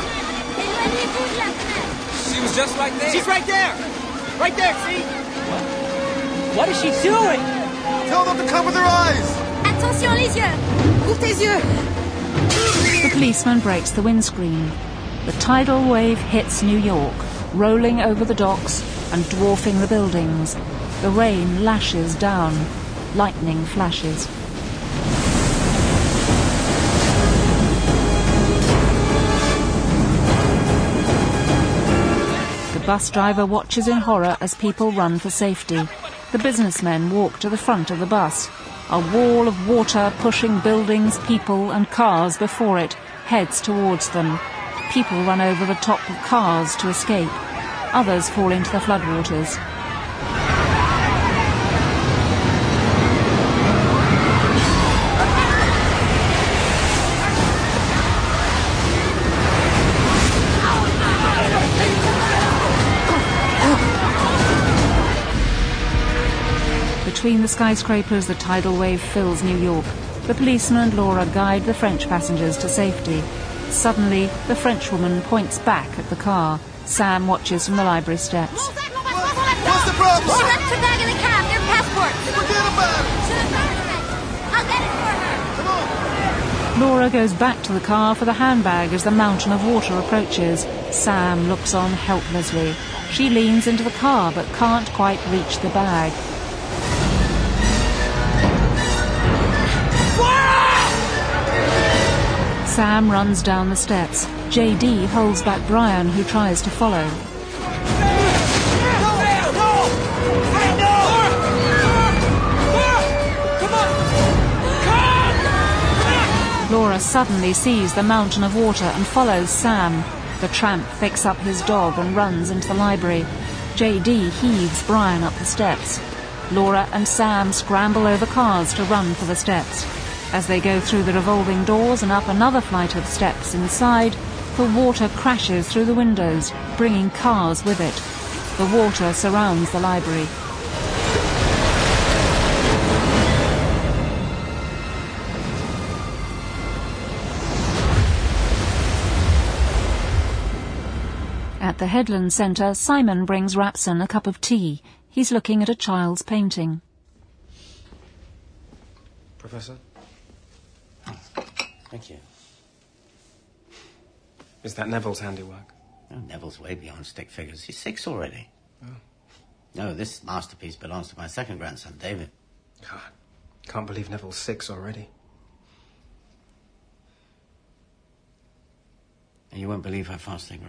She was just right there. She's right there. Right there, see? What is she doing? Tell them to cover their eyes. Attention les yeux. Ouvre tes yeux. The policeman breaks the windscreen. The tidal wave hits New York, rolling over the docks and dwarfing the buildings. The rain lashes down. Lightning flashes. The bus driver watches in horror as people run for safety. The businessmen walk to the front of the bus. A wall of water pushing buildings, people and cars before it heads towards them. People run over the top of cars to escape. Others fall into the floodwaters. Between the skyscrapers, the tidal wave fills New York. The policeman and Laura guide the French passengers to safety. Suddenly, the Frenchwoman points back at the car. Sam watches from the library steps. What's the problem? She left her bag in the cab. Their passports. Forget about it. I'll get it for her. Laura goes back to the car for the handbag as the mountain of water approaches. Sam looks on helplessly. She leans into the car but can't quite reach the bag. Sam runs down the steps. JD holds back Brian, who tries to follow. Laura suddenly sees the mountain of water and follows Sam. The tramp picks up his dog and runs into the library. JD heaves Brian up the steps. Laura and Sam scramble over cars to run for the steps. As they go through the revolving doors and up another flight of steps inside, the water crashes through the windows, bringing cars with it. The water surrounds the library. At the Headland Centre, Simon brings Rapson a cup of tea. He's looking at a child's painting. Professor? Thank you. Is that Neville's handiwork? Oh, Neville's way beyond stick figures. He's 6 already. Oh. No, this masterpiece belongs to my second grandson, David. God, can't believe Neville's 6 already. And you won't believe how fast they grow.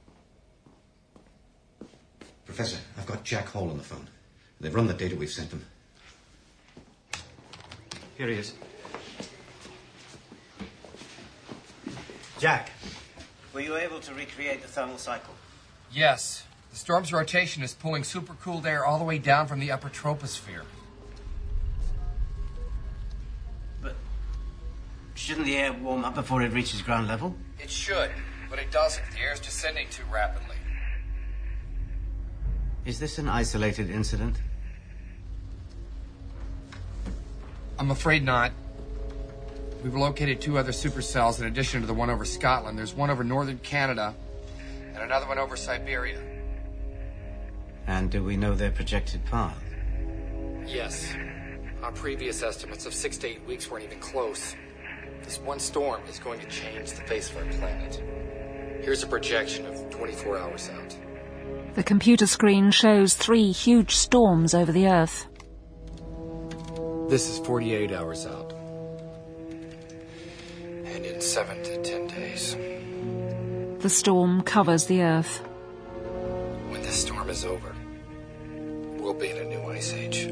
Professor, I've got Jack Hall on the phone. They've run the data we've sent them. Here he is. Jack, were you able to recreate the thermal cycle? Yes. The storm's rotation is pulling supercooled air all the way down from the upper troposphere. But shouldn't the air warm up before it reaches ground level? It should. but it doesn't. The air's descending too rapidly. Is this an isolated incident? I'm afraid not. We've located 2 other supercells in addition to the one over Scotland. There's one over northern Canada and another one over Siberia. And do we know their projected path? Yes. Our previous estimates of 6 to 8 weeks weren't even close. This one storm is going to change the face of our planet. Here's a projection of 24 hours out. The computer screen shows 3 huge storms over the Earth. This is 48 hours out. And in 7 to 10 days. The storm covers the Earth. When this storm is over, we'll be in a new ice age.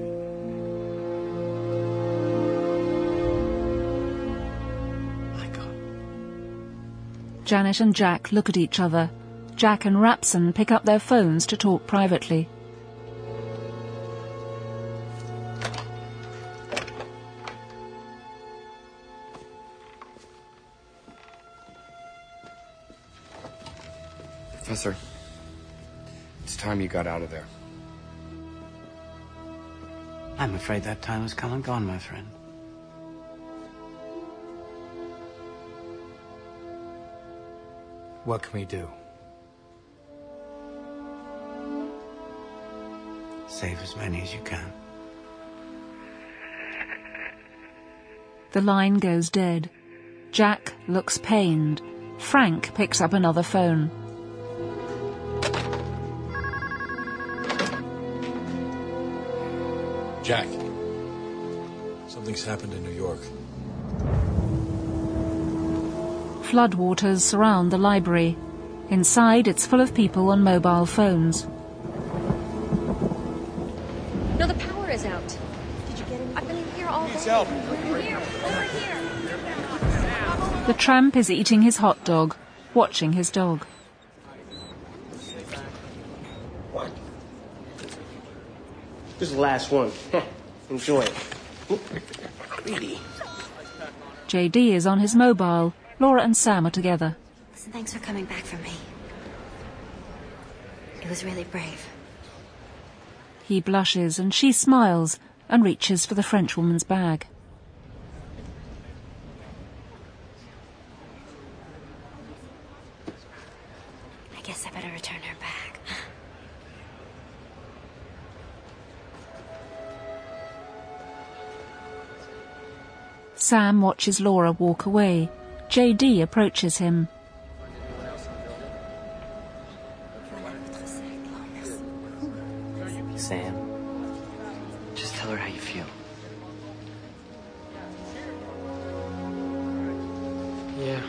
Janet and Jack look at each other. Jack and Rapson pick up their phones to talk privately. Professor, it's time you got out of there. I'm afraid that time has come and gone, my friend. What can we do? Save as many as you can. The line goes dead. Jack looks pained. Frank picks up another phone. Jack, something's happened in New York. Floodwaters surround the library. Inside, it's full of people on mobile phones. No, the power is out. Did you get it? I've been in here all day. Help. Over here. The tramp is eating his hot dog, watching his dog. What? This is the last one. Enjoy it. Greedy. JD is on his mobile. Laura and Sam are together. Listen, thanks for coming back for me. It was really brave. He blushes and she smiles and reaches for the Frenchwoman's bag. I guess I better return her bag. Sam watches Laura walk away. JD approaches him. Sam, just tell her how you feel. Yeah.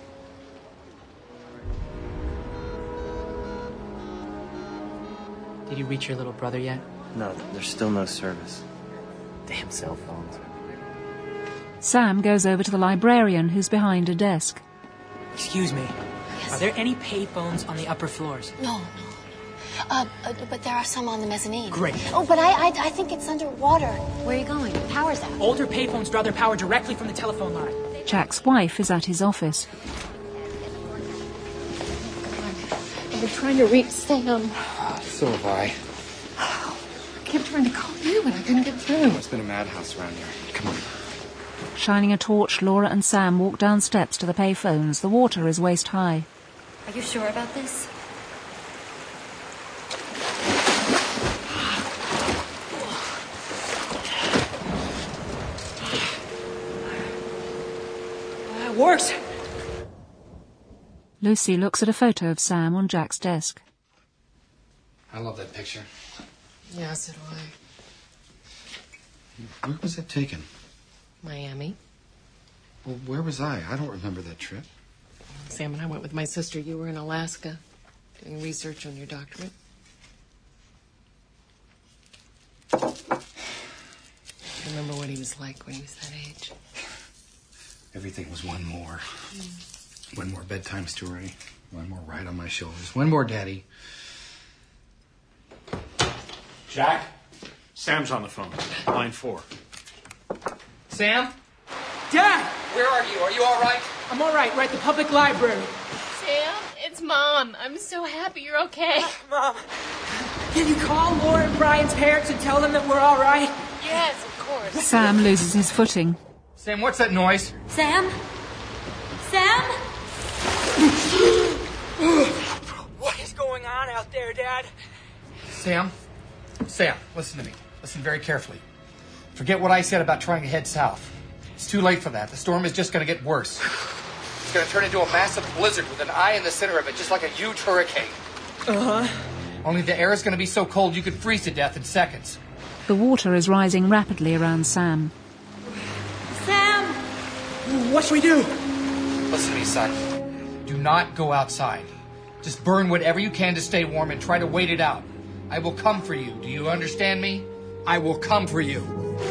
Did you reach your little brother yet? No, there's still no service. Damn cell phones. Sam goes over to the librarian, who's behind a desk. Excuse me. Yes. Are there any payphones on the upper floors? No. But there are some on the mezzanine. Great. Oh, but I think it's underwater. Where are you going? The power's out. Older payphones draw their power directly from the telephone line. Jack's wife is at his office. I've been trying to reach Sam. So have I. I kept trying to call you, but I couldn't get through. It's been a madhouse around here. Come on. Shining a torch, Laura and Sam walk down steps to the payphones. The water is waist high. Are you sure about this? It works. Lucy looks at a photo of Sam on Jack's desk. I love that picture. Yeah, so do I. Where was that taken? Miami. Well, where was I? I don't remember that trip. Sam and I went with my sister. You were in Alaska doing research on your doctorate. Remember what he was like when he was that age? Everything was one more. One more bedtime story. One more ride on my shoulders. One more daddy. Jack? Sam's on the phone. Line 4. Sam? Dad! Where are you? Are you all right? I'm all right. We're at the public library. Sam? it's Mom. I'm so happy you're okay. Mom, can you call Laura and Brian's parents and tell them that we're all right? Yes, of course. Sam loses his footing. Sam, what's that noise? Sam? Sam? What is going on out there, Dad? Sam, listen to me. Listen very carefully. Forget what I said about trying to head south. It's too late for that. The storm is just going to get worse. It's going to turn into a massive blizzard with an eye in the center of it, just like a huge hurricane. Uh-huh. Only the air is going to be so cold you could freeze to death in seconds. The water is rising rapidly around Sam. Sam! What should we do? Listen to me, son. Do not go outside. Just burn whatever you can to stay warm and try to wait it out. I will come for you. Do you understand me? I will come for you.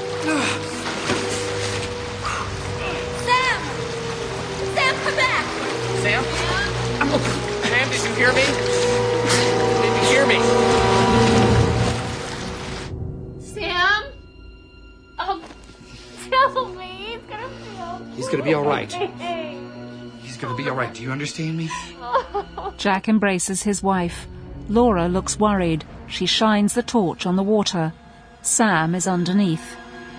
Sam! Sam, come back! Sam? Sam, did you hear me? Did you hear me? Sam? Tell me. He's going to be all right. He's going to be all right. Do you understand me? Jack embraces his wife. Laura looks worried. She shines the torch on the water. Sam is underneath.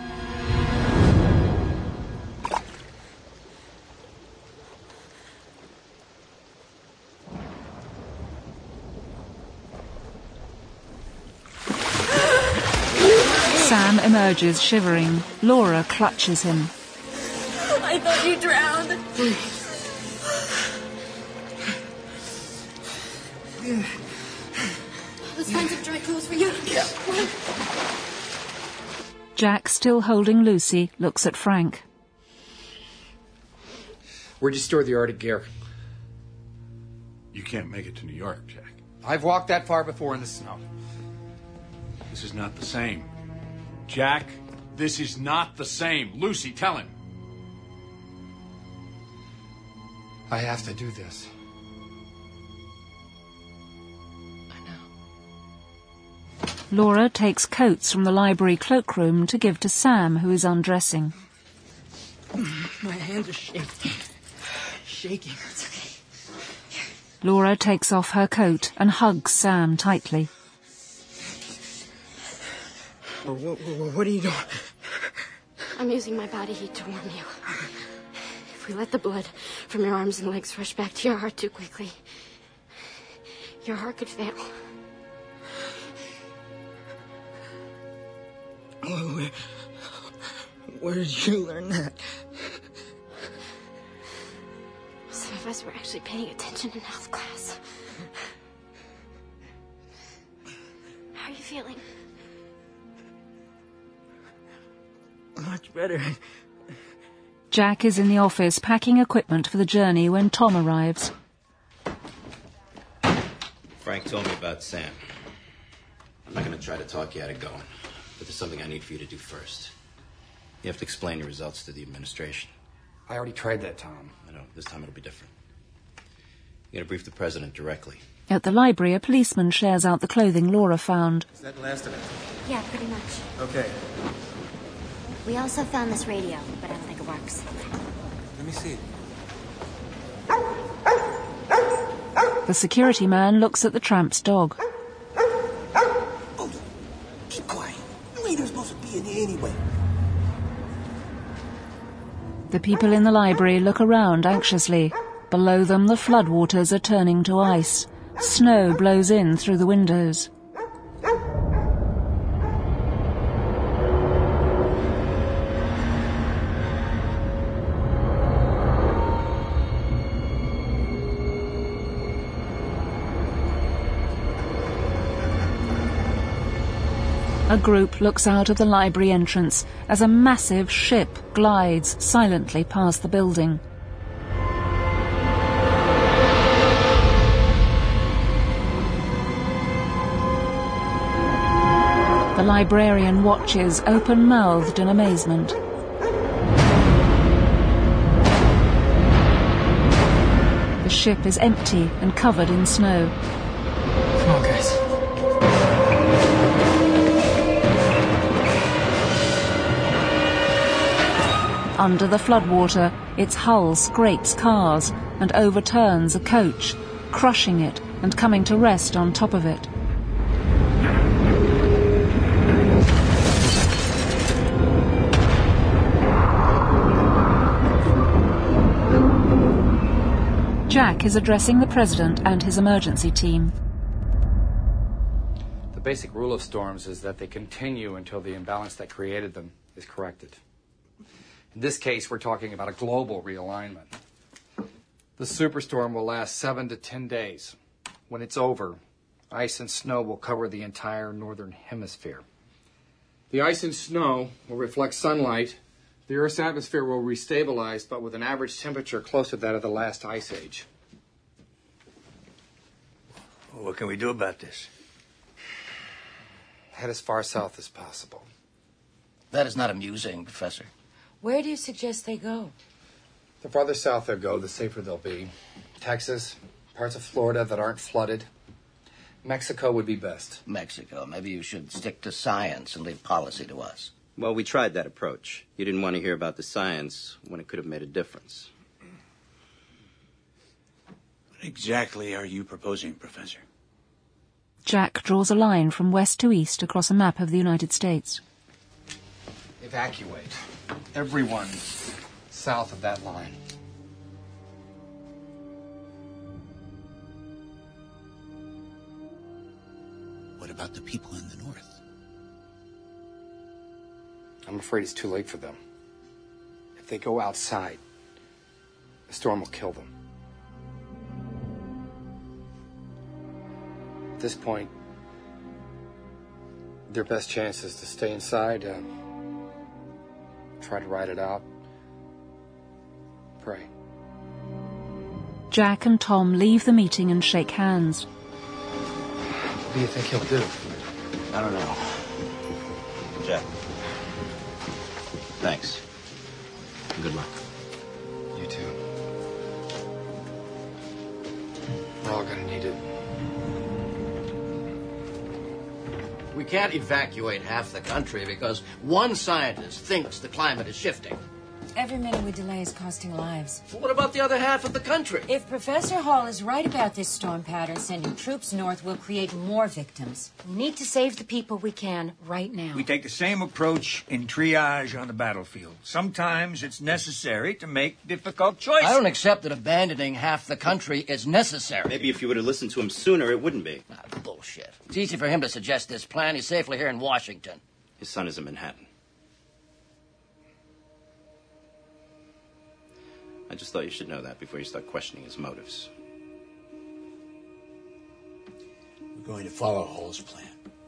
Sam emerges shivering. Laura clutches him. I thought you drowned. Let's find some dry clothes for you. Yeah. Jack, still holding Lucy, looks at Frank. Where'd you store the Arctic gear? You can't make it to New York, Jack. I've walked that far before in the snow. This is not the same. Jack, this is not the same. Lucy, tell him. I have to do this. Laura takes coats from the library cloakroom to give to Sam, who is undressing. My hands are shaking. It's okay. Laura takes off her coat and hugs Sam tightly. What are you doing? I'm using my body heat to warm you. If we let the blood from your arms and legs rush back to your heart too quickly, your heart could fail. Where did you learn that? Some of us were actually paying attention in health class. How are you feeling? Much better. Jack is in the office packing equipment for the journey when Tom arrives. Frank told me about Sam. I'm not going to try to talk you out of going, but there's something I need for you to do first. You have to explain your results to the administration. I already tried that, Tom. I know. This time it'll be different. You're going to brief the president directly. At the library, a policeman shares out the clothing Laura found. Is that last of it? Yeah, pretty much. Okay. We also found this radio, but I don't think it works. Let me see. The security man looks at the tramp's dog. Oh, keep quiet. You ain't even supposed to be in here anyway. The people in the library look around anxiously. Below them, the floodwaters are turning to ice. Snow blows in through the windows. A group looks out of the library entrance as a massive ship glides silently past the building. The librarian watches, open-mouthed in amazement. The ship is empty and covered in snow. Come on, guys. Under the floodwater, its hull scrapes cars and overturns a coach. crushing it and coming to rest on top of it. Jack is addressing the president and his emergency team. The basic rule of storms is that they continue until the imbalance that created them is corrected. In this case, we're talking about a global realignment. The superstorm will last 7 to 10 days. When it's over, ice and snow will cover the entire northern hemisphere. The ice and snow will reflect sunlight. The Earth's atmosphere will restabilize, but with an average temperature close to that of the last ice age. What can we do about this? Head as far south as possible. That is not amusing, Professor. Where do you suggest they go? The farther south they go, the safer they'll be. Texas, parts of Florida that aren't flooded. Mexico would be best. Mexico. Maybe you should stick to science and leave policy to us. Well, we tried that approach. You didn't want to hear about the science when it could have made a difference. What exactly are you proposing, Professor? Jack draws a line from west to east across a map of the United States. Evacuate everyone south of that line. What about the people in the north? I'm afraid it's too late for them. If they go outside, the storm will kill them. At this point, their best chance is to stay inside, try to ride it out, pray. Jack and Tom leave the meeting and shake hands. What do you think he'll do? I don't know. Jack. Thanks. Good luck. You too. We're all gonna need it. We can't evacuate half the country because one scientist thinks the climate is shifting. Every minute we delay is costing lives. What about the other half of the country? If Professor Hall is right about this storm pattern, sending troops north will create more victims. We need to save the people we can right now. We take the same approach in triage on the battlefield. Sometimes it's necessary to make difficult choices. I don't accept that abandoning half the country is necessary. Maybe if you would have listened to him sooner, it wouldn't be. Bullshit. It's easy for him to suggest this plan. He's safely here in Washington. His son is in Manhattan. I just thought you should know that before you start questioning his motives. We're going to follow Hall's plan.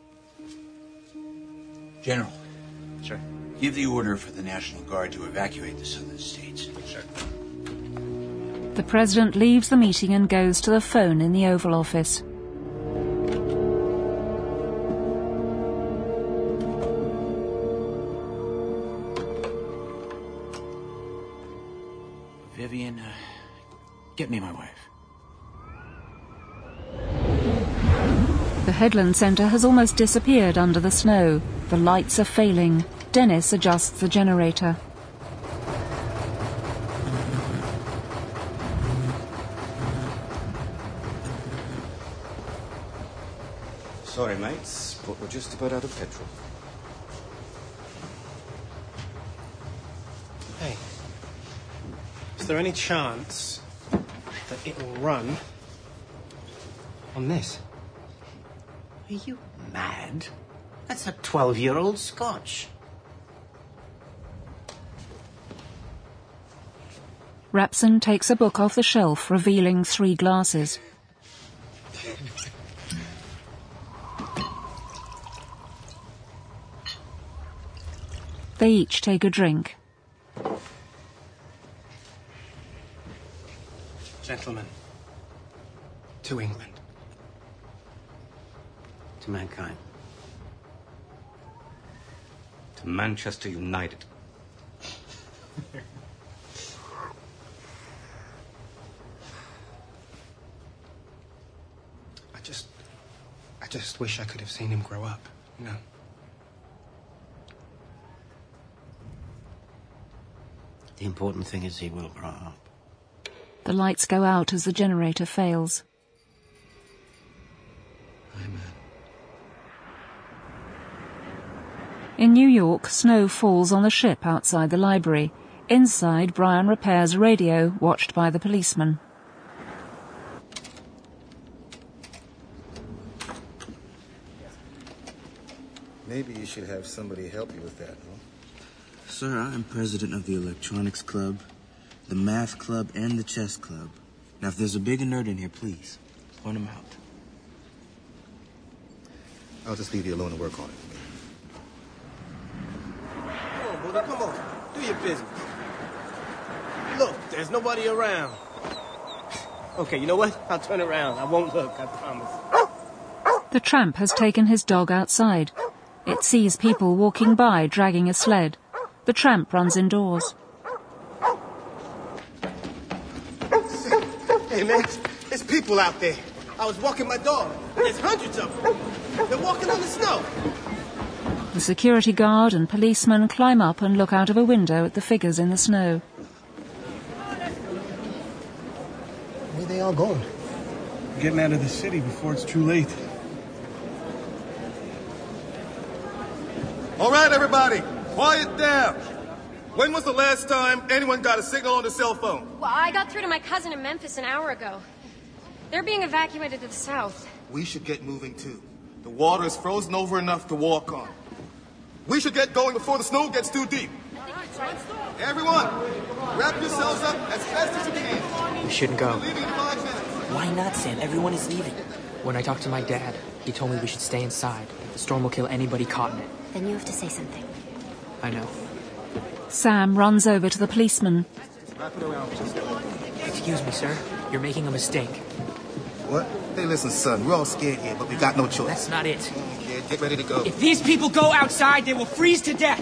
General. Sir. Give the order for the National Guard to evacuate the southern states. Sir. The president leaves the meeting and goes to the phone in the Oval Office. Vivian, get me my wife. The Headland Centre has almost disappeared under the snow. The lights are failing. Dennis adjusts the generator. Sorry, mates, but we're just about out of petrol. Hey, is there any chance that it'll run on this? Are you mad? That's a 12-year-old Scotch. Rapson takes a book off the shelf, revealing 3 glasses. They each take a drink. Gentlemen, to England. To mankind. To Manchester United. I just wish I could have seen him grow up, you know. The important thing is he will grow up. The lights go out as the generator fails. In New York, snow falls on the ship outside the library. Inside, Brian repairs a radio, watched by the policeman. Maybe you should have somebody help you with that, huh? Sir, I'm president of the Electronics Club, the Math Club, and the Chess Club. Now, if there's a bigger nerd in here, please, point him out. I'll just leave you alone to work on it. Come on, brother, come on. Do your business. Look, there's nobody around. Okay, you know what? I'll turn around. I won't look, I promise. The tramp has taken his dog outside. It sees people walking by, dragging a sled. The tramp runs indoors. Hey, man, there's people out there. I was walking my dog. There's hundreds of them. They're walking on the snow. The security guard and policeman climb up and look out of a window at the figures in the snow. Where they all going? Getting out of the city before it's too late. All right, everybody, quiet down. When was the last time anyone got a signal on the cell phone? Well, I got through to my cousin in Memphis an hour ago. They're being evacuated to the south. We should get moving, too. The water is frozen over enough to walk on. We should get going before the snow gets too deep. Everyone, wrap yourselves up as fast as you can. We shouldn't go. We're leaving in 5 minutes. Why not, Sam? Everyone is leaving. When I talked to my dad, he told me we should stay inside. The storm will kill anybody caught in it. Then you have to say something. I know. Sam runs over to the policeman. Excuse me, sir. You're making a mistake. What? Hey, listen, son, we're all scared here, but we got no choice. That's not it. Yeah, get ready to go. If these people go outside, they will freeze to death.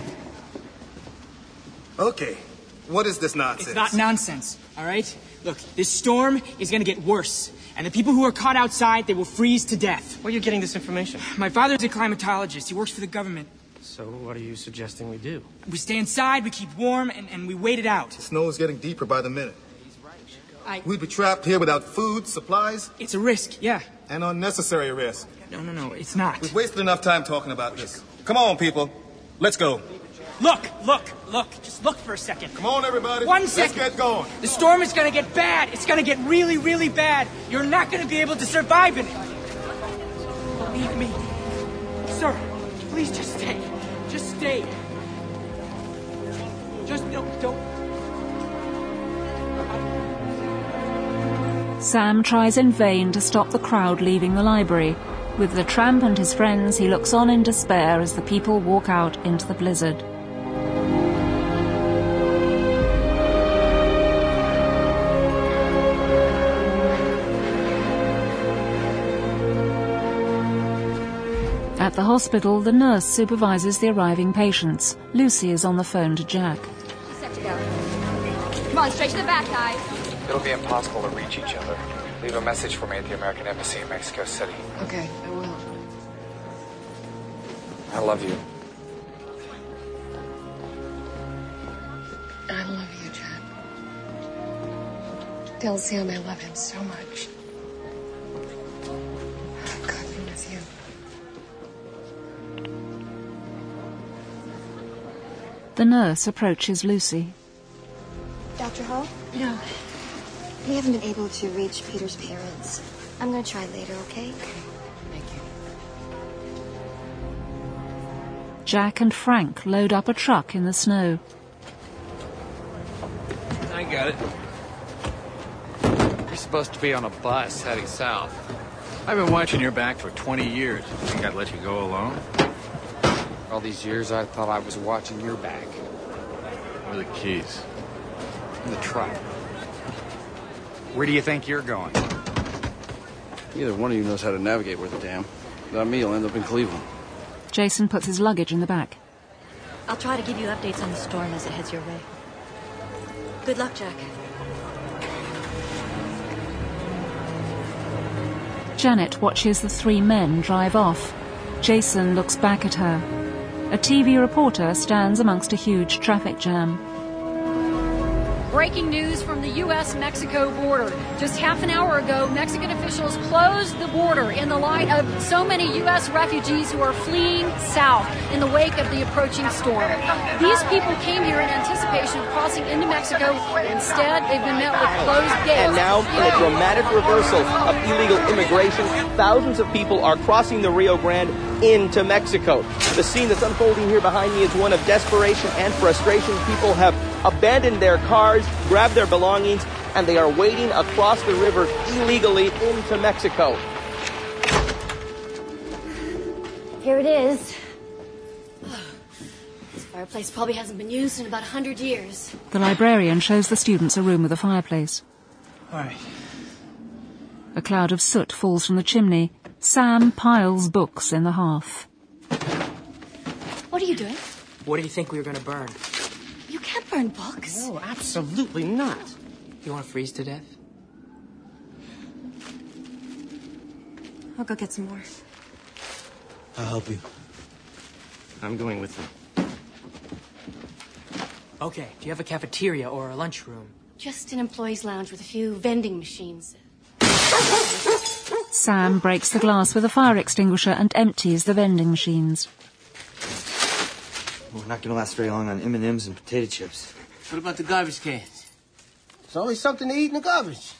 Okay, what is this nonsense? It's not nonsense, all right? Look, this storm is going to get worse. And the people who are caught outside, they will freeze to death. Where are you getting this information? My father's a climatologist. He works for the government. So what are you suggesting we do? We stay inside, we keep warm, and we wait it out. The snow is getting deeper by the minute. We'd be trapped here without food, supplies. It's a risk, yeah. An unnecessary risk. No, it's not. We've wasted enough time talking about this. Come on, people. Let's go. Look. Just look for a second. Come on, everybody. 1 second. Let's get going. The storm is going to get bad. It's going to get really, really bad. You're not going to be able to survive in it. Believe me. Sir, please just stay. Just stay. Just don't. Sam tries in vain to stop the crowd leaving the library. With the tramp and his friends, he looks on in despair as the people walk out into the blizzard. At the hospital, the nurse supervises the arriving patients. Lucy is on the phone to Jack. Set to go. Come on, straight to the back, guys. It'll be impossible to reach each other. Leave a message for me at the American Embassy in Mexico City. Okay, I will. I love you. I love you, Jack. Tell Sam I love him so much. God be with you. The nurse approaches Lucy. Dr. Hall? No. We haven't been able to reach Peter's parents. I'm gonna try later, okay? Thank you. Jack and Frank load up a truck in the snow. I got it. You're supposed to be on a bus heading south. I've been watching your back for 20 years. You think I'd let you go alone? All these years, I thought I was watching your back. Where are the keys? In the truck. Where do you think you're going? Neither one of you knows how to navigate worth a damn. Without me, you'll end up in Cleveland. Jason puts his luggage in the back. I'll try to give you updates on the storm as it heads your way. Good luck, Jack. Janet watches the three men drive off. Jason looks back at her. A TV reporter stands amongst a huge traffic jam. Breaking news from the U.S.-Mexico border. Just half an hour ago, Mexican officials closed the border in the light of so many U.S. refugees who are fleeing south in the wake of the approaching storm. These people came here in anticipation of crossing into Mexico. Instead, they've been met with closed gates. And now, in a dramatic reversal of illegal immigration, thousands of people are crossing the Rio Grande into Mexico. The scene that's unfolding here behind me is one of desperation and frustration. People have abandoned their cars, grabbed their belongings, and they are wading across the river illegally into Mexico. Here it is. This fireplace probably hasn't been used in about 100 years. The librarian shows the students a room with a fireplace. All right. A cloud of soot falls from the chimney. Sam piles books in the hearth. What are you doing? What do you think we were going to burn? You can't burn books. No, absolutely not. You want to freeze to death? I'll go get some more. I'll help you. I'm going with you. Okay, do you have a cafeteria or a lunchroom? Just an employee's lounge with a few vending machines. Sam breaks the glass with a fire extinguisher and empties the vending machines. We're not going to last very long on M&Ms and potato chips. What about the garbage cans? There's always something to eat in the garbage.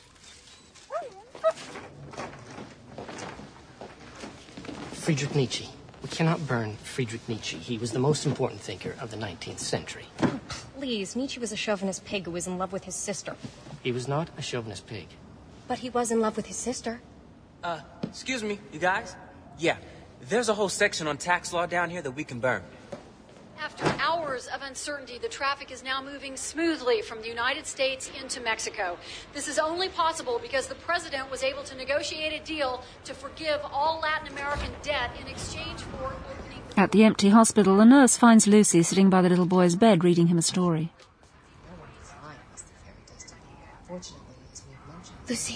Friedrich Nietzsche. We cannot burn Friedrich Nietzsche. He was the most important thinker of the 19th century. Oh, please. Nietzsche was a chauvinist pig who was in love with his sister. He was not a chauvinist pig. But he was in love with his sister. Excuse me, you guys? Yeah, there's a whole section on tax law down here that we can burn. After hours of uncertainty, the traffic is now moving smoothly from the United States into Mexico. This is only possible because the president was able to negotiate a deal to forgive all Latin American debt in exchange for opening... At the empty hospital, the nurse finds Lucy sitting by the little boy's bed reading him a story. Lucy.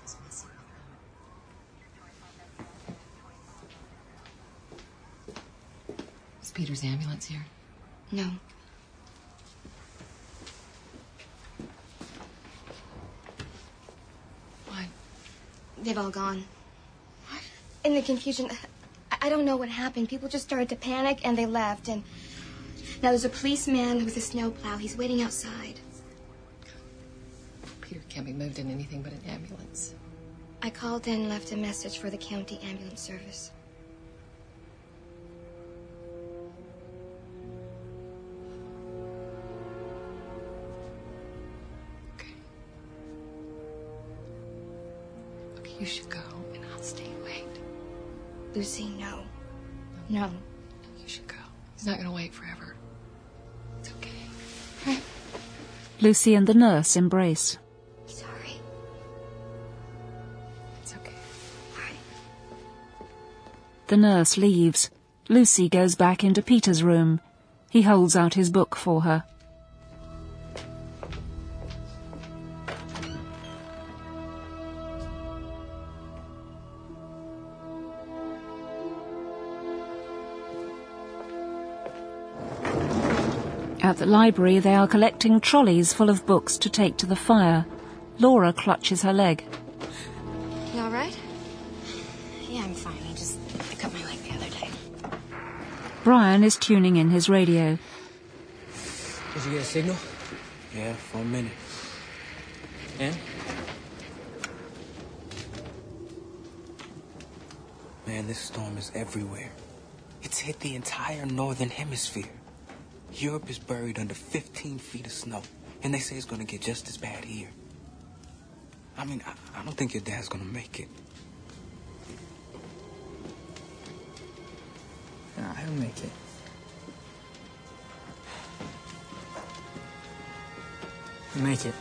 Is Peter's ambulance here? No. What? They've all gone. What? In the confusion, I don't know what happened. People just started to panic and they left. And now there's a policeman with a snowplow. He's waiting outside. Peter can't be moved in anything but an ambulance. I called in and left a message for the county ambulance service. You should go, and I'll stay and wait. Lucy, no. No. You should go. He's not going to wait forever. It's okay. Lucy and the nurse embrace. Sorry. It's okay. The nurse leaves. Lucy goes back into Peter's room. He holds out his book for her. At the library, they are collecting trolleys full of books to take to the fire. Laura clutches her leg. You all right? Yeah, I'm fine. I cut my leg the other day. Brian is tuning in his radio. Did you get a signal? Yeah, for a minute. And? Man, this storm is everywhere. It's hit the entire northern hemisphere. Europe is buried under 15 feet of snow, and they say it's going to get just as bad here. I mean, I don't think your dad's going to make it. Nah, he'll make it. He'll make it.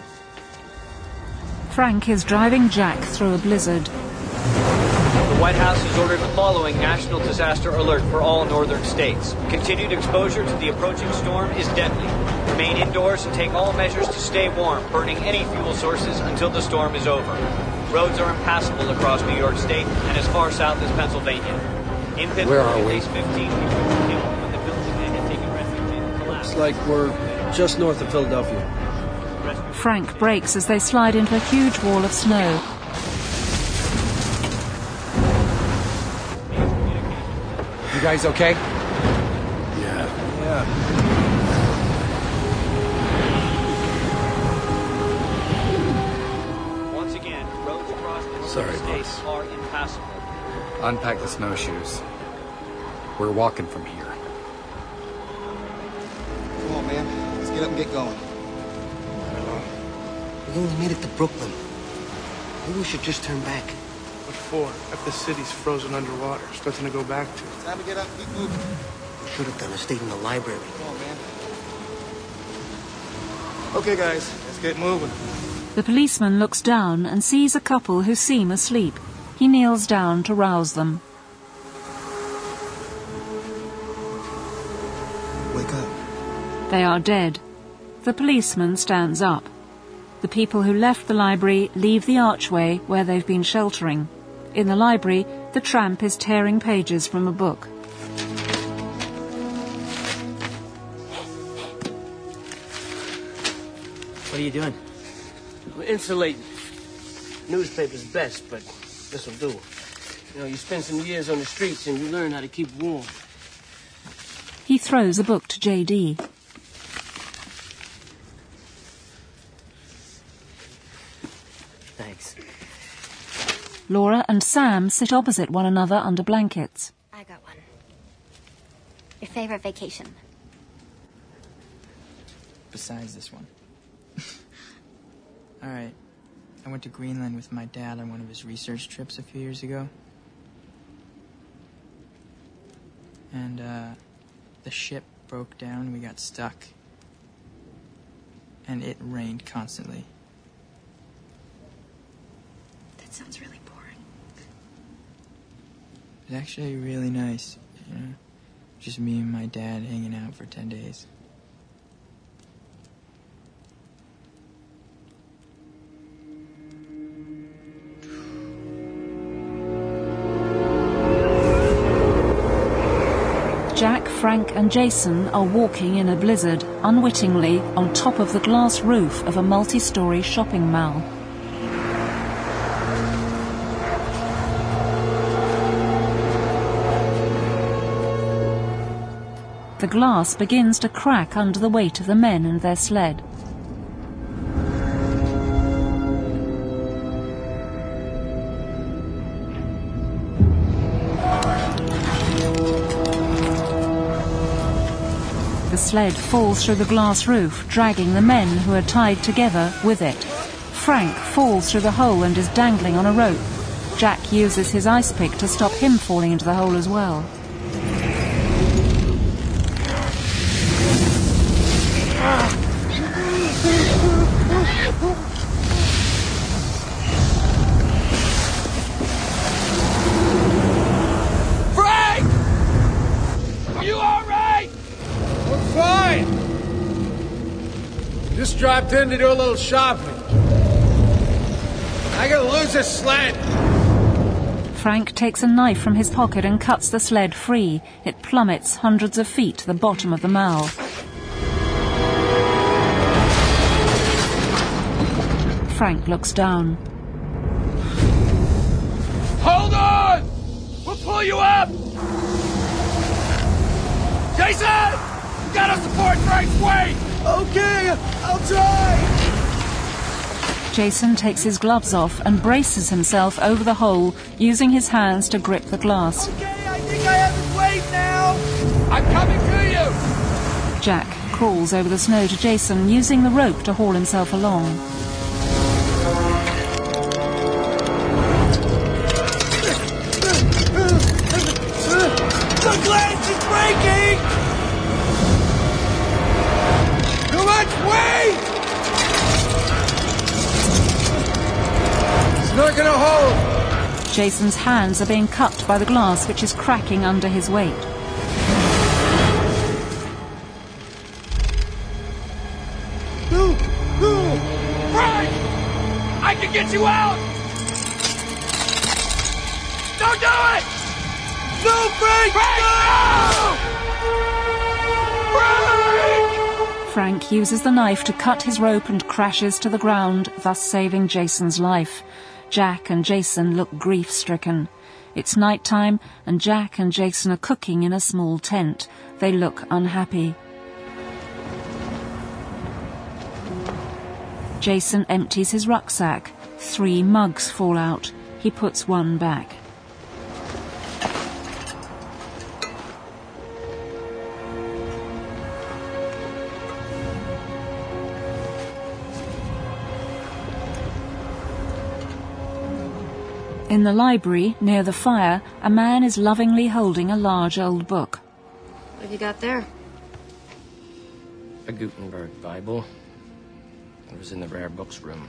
Frank is driving Jack through a blizzard. The White House has ordered the following national disaster alert for all northern states. Continued exposure to the approaching storm is deadly. Remain indoors and take all measures to stay warm, burning any fuel sources until the storm is over. Roads are impassable across New York State and as far south as Pennsylvania. In Pittsburgh, Where are we? at least 15 people were killed when the building they had taken refuge in collapsed. Looks like we're just north of Philadelphia. Frank brakes as they slide into a huge wall of snow. You guys okay? Yeah. Once again, roads across the Sorry, United States are impassable. Unpack the snowshoes. We're walking from here. Come on, man. Let's get up and get going. We only made it to Brooklyn. Maybe we should just turn back. What for? If the city's frozen underwater, there's nothing to go back to. Time to get up and keep moving. We should have done. Stayed in the library. Come on, man. Okay, guys. Let's get moving. The policeman looks down and sees a couple who seem asleep. He kneels down to rouse them. Wake up. They are dead. The policeman stands up. The people who left the library leave the archway where they've been sheltering. In the library, the tramp is tearing pages from a book. What are you doing? We're insulating. Newspaper's best, but this'll do. You know, you spend some years on the streets and you learn how to keep warm. He throws a book to J.D. Thanks. Laura and Sam sit opposite one another under blankets. I got one. Your favorite vacation? Besides this one. All right. I went to Greenland with my dad on one of his research trips a few years ago. And, the ship broke down, we got stuck. And it rained constantly. That sounds really boring. It was actually really nice, you know? Just me and my dad hanging out for 10 days. Jack, Frank and Jason are walking in a blizzard, unwittingly, on top of the glass roof of a multi-storey shopping mall. The glass begins to crack under the weight of the men and their sled. The sled falls through the glass roof, dragging the men who are tied together with it. Frank falls through the hole and is dangling on a rope. Jack uses his ice pick to stop him falling into the hole as well. Frank! Are you all right? We're fine. Just dropped in to do a little shopping. I gotta lose this sled. Frank takes a knife from his pocket and cuts the sled free. It plummets hundreds of feet to the bottom of the mall. Frank looks down. Hold on! We'll pull you up! Jason! You gotta support Frank's weight! Okay, I'll try! Jason takes his gloves off and braces himself over the hole, using his hands to grip the glass. Okay, I think I have his weight now! I'm coming to you! Jack crawls over the snow to Jason, using the rope to haul himself along. The glass is breaking! Too much weight! It's not gonna hold. Jason's hands are being cut by the glass, which is cracking under his weight. Frank! I can get you out! Don't do it! No, Frank! Frank, no! Frank! Frank uses the knife to cut his rope and crashes to the ground, thus saving Jason's life. Jack and Jason look grief-stricken. It's night time, and Jack and Jason are cooking in a small tent. They look unhappy. Jason empties his rucksack. 3 mugs fall out. He puts one back. In the library, near the fire, a man is lovingly holding a large old book. What have you got there? A Gutenberg Bible. It was in the rare books room.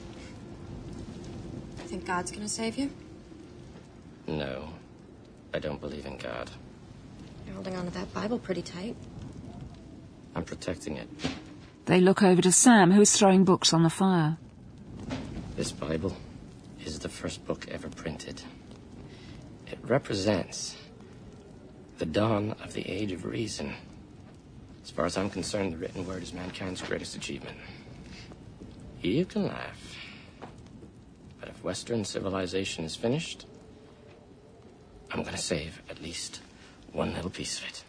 Think God's gonna save you? No, I don't believe in God. You're holding on to that Bible pretty tight. I'm protecting it. They look over to Sam, who is throwing books on the fire. This Bible is the first book ever printed. It represents the dawn of the age of reason. As far as I'm concerned, the written word is mankind's greatest achievement. You can laugh, but if Western civilization is finished, I'm gonna save at least one little piece of it.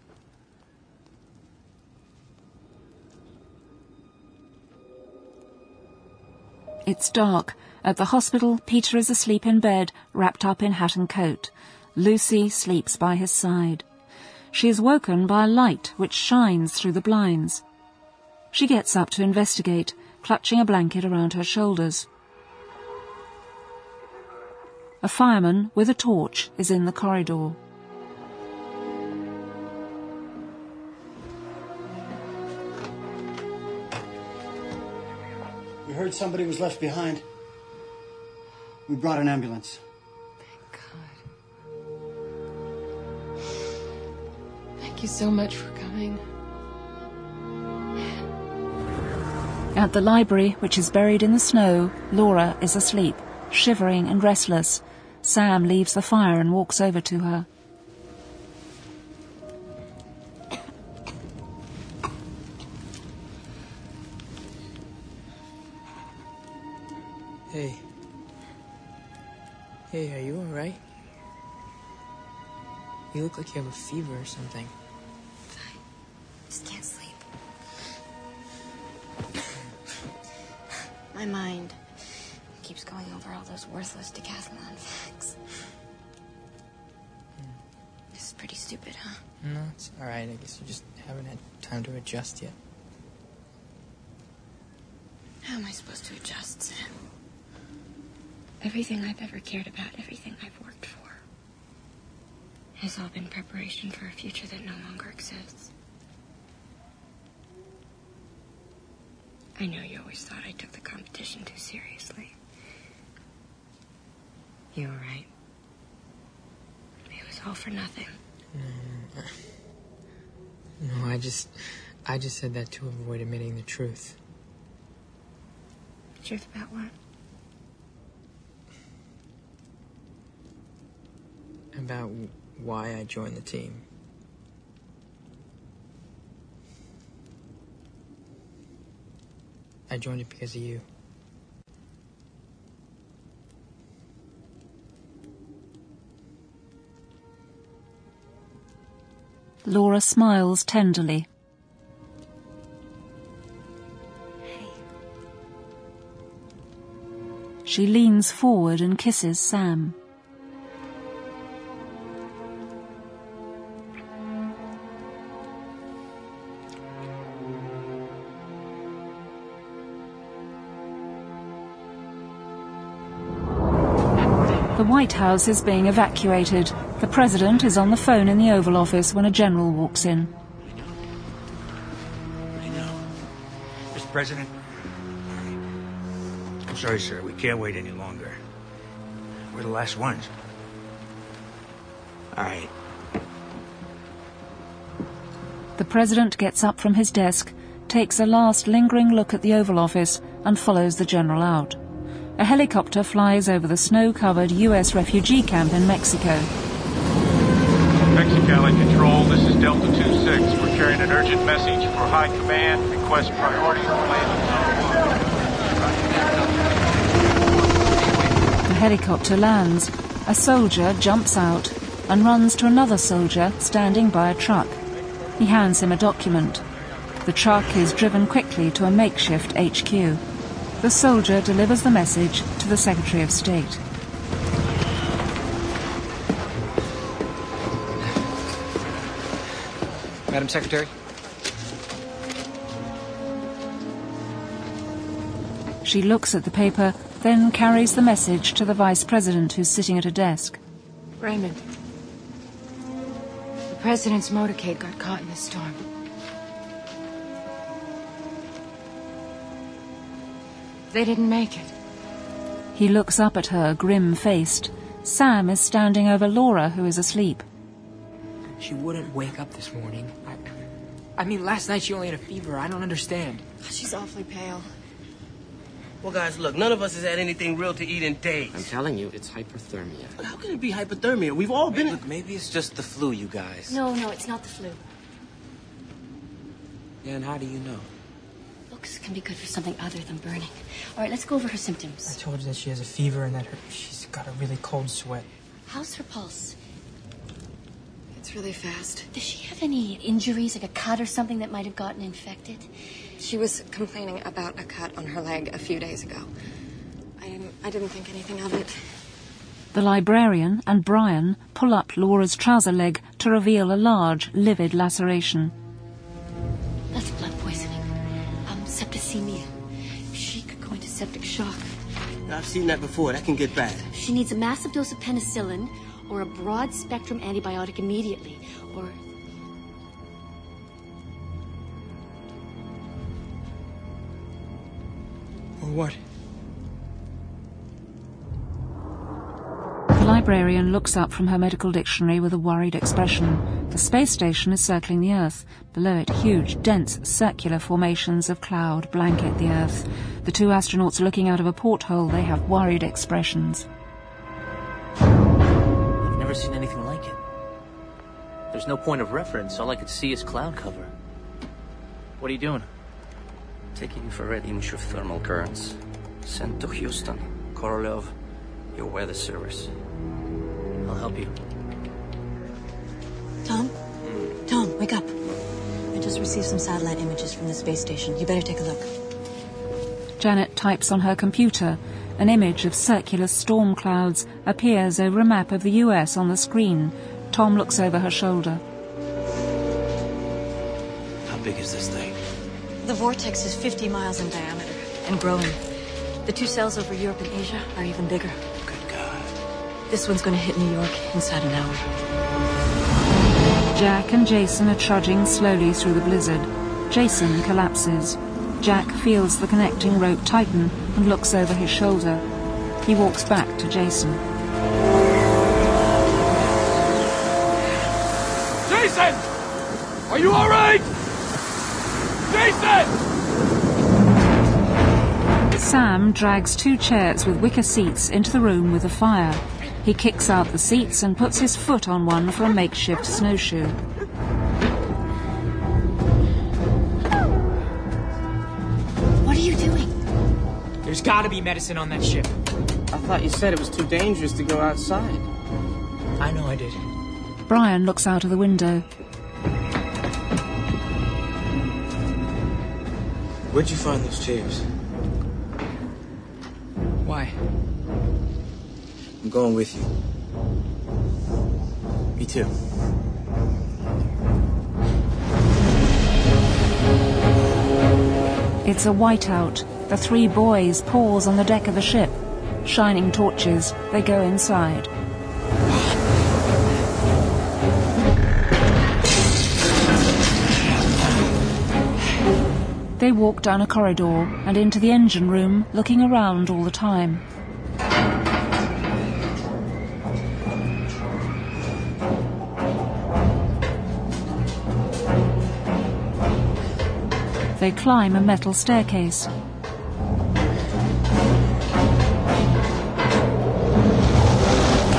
It's dark. At the hospital, Peter is asleep in bed, wrapped up in hat and coat. Lucy sleeps by his side. She is woken by a light which shines through the blinds. She gets up to investigate, clutching a blanket around her shoulders. A fireman with a torch is in the corridor. We heard somebody was left behind. We brought an ambulance. Thank you so much for coming. At the library, which is buried in the snow, Laura is asleep, shivering and restless. Sam leaves the fire and walks over to her. Hey. Hey, are you alright? You look like you have a fever or something. Just can't sleep. My mind keeps going over all those worthless decathlon facts. This is pretty stupid, huh? No, it's alright. I guess you just haven't had time to adjust yet. How am I supposed to adjust, Sam? Everything I've ever cared about, everything I've worked for, has all been preparation for a future that no longer exists. I know you always thought I took the competition too seriously. You were right. It was all for nothing. No, I just said that to avoid admitting the truth. The truth about what? About why I joined the team. I joined it because of you. Laura smiles tenderly. She leans forward and kisses Sam. The White House is being evacuated. The President is on the phone in the Oval Office when a general walks in. I know. Mr. President, I'm sorry, sir. We can't wait any longer. We're the last ones. All right. The President gets up from his desk, takes a last lingering look at the Oval Office, and follows the general out. A helicopter flies over the snow-covered U.S. refugee camp in Mexico. Mexicali Control, this is Delta 2-6. We're carrying an urgent message for High Command. Request priority for landing on The helicopter lands. A soldier jumps out and runs to another soldier standing by a truck. He hands him a document. The truck is driven quickly to a makeshift HQ. The soldier delivers the message to the Secretary of State. Madam Secretary? She looks at the paper, then carries the message to the Vice President, who's sitting at a desk. Raymond, the President's motorcade got caught in the storm. They didn't make it. He looks up at her, grim-faced. Sam is standing over Laura, who is asleep. She wouldn't wake up this morning. I mean, last night she only had a fever. I don't understand. She's awfully pale. Well, guys, look, none of us has had anything real to eat in days. I'm telling you, it's hyperthermia. But how can it be hypothermia? We've all been... Look, maybe it's just the flu, you guys. No, it's not the flu. Yeah, and how do you know? Looks can be good for something other than burning. All right, let's go over her symptoms. I told her that she has a fever and that she's got a really cold sweat. How's her pulse? It's really fast. Does she have any injuries, like a cut or something that might have gotten infected? She was complaining about a cut on her leg a few days ago. I didn't think anything of it. The librarian and Brian pull up Laura's trouser leg to reveal a large, livid laceration. That's blood poisoning. Septicemia. She could go into septic shock. I've seen that before. That can get bad. She needs a massive dose of penicillin or a broad-spectrum antibiotic immediately, or... Or what? The librarian looks up from her medical dictionary with a worried expression. The space station is circling the Earth. Below it, huge, dense, circular formations of cloud blanket the Earth. The two astronauts are looking out of a porthole. They have worried expressions. I've never seen anything like it. There's no point of reference. All I could see is cloud cover. What are you doing? Taking infrared image of thermal currents. Sent to Houston. Korolev, your weather service. I'll help you. Tom? Tom, wake up. I just received some satellite images from the space station. You better take a look. Janet types on her computer. An image of circular storm clouds appears over a map of the US on the screen. Tom looks over her shoulder. How big is this thing? The vortex is 50 miles in diameter and growing. The two cells over Europe and Asia are even bigger. Good God. This one's going to hit New York inside an hour. Jack and Jason are trudging slowly through the blizzard. Jason collapses. Jack feels the connecting rope tighten and looks over his shoulder. He walks back to Jason. Jason! Are you all right? Jason! Sam drags two chairs with wicker seats into the room with the fire. He kicks out the seats and puts his foot on one for a makeshift snowshoe. What are you doing? There's gotta be medicine on that ship. I thought you said it was too dangerous to go outside. I know I did. Brian looks out of the window. Where'd you find those chairs? Why? I'm going with you. Me too. It's a whiteout. The three boys pause on the deck of the ship. Shining torches, they go inside. They walk down a corridor and into the engine room, looking around all the time. They climb a metal staircase.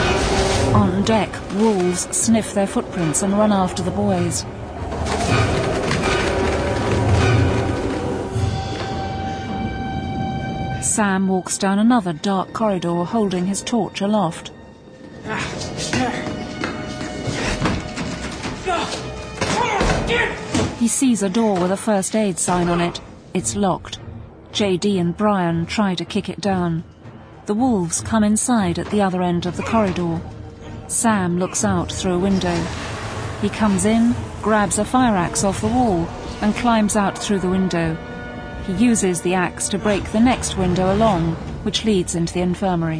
On deck, wolves sniff their footprints and run after the boys. Sam walks down another dark corridor holding his torch aloft. He sees a door with a first aid sign on it. It's locked. JD and Brian try to kick it down. The wolves come inside at the other end of the corridor. Sam looks out through a window. He comes in, grabs a fire axe off the wall, and climbs out through the window. He uses the axe to break the next window along, which leads into the infirmary.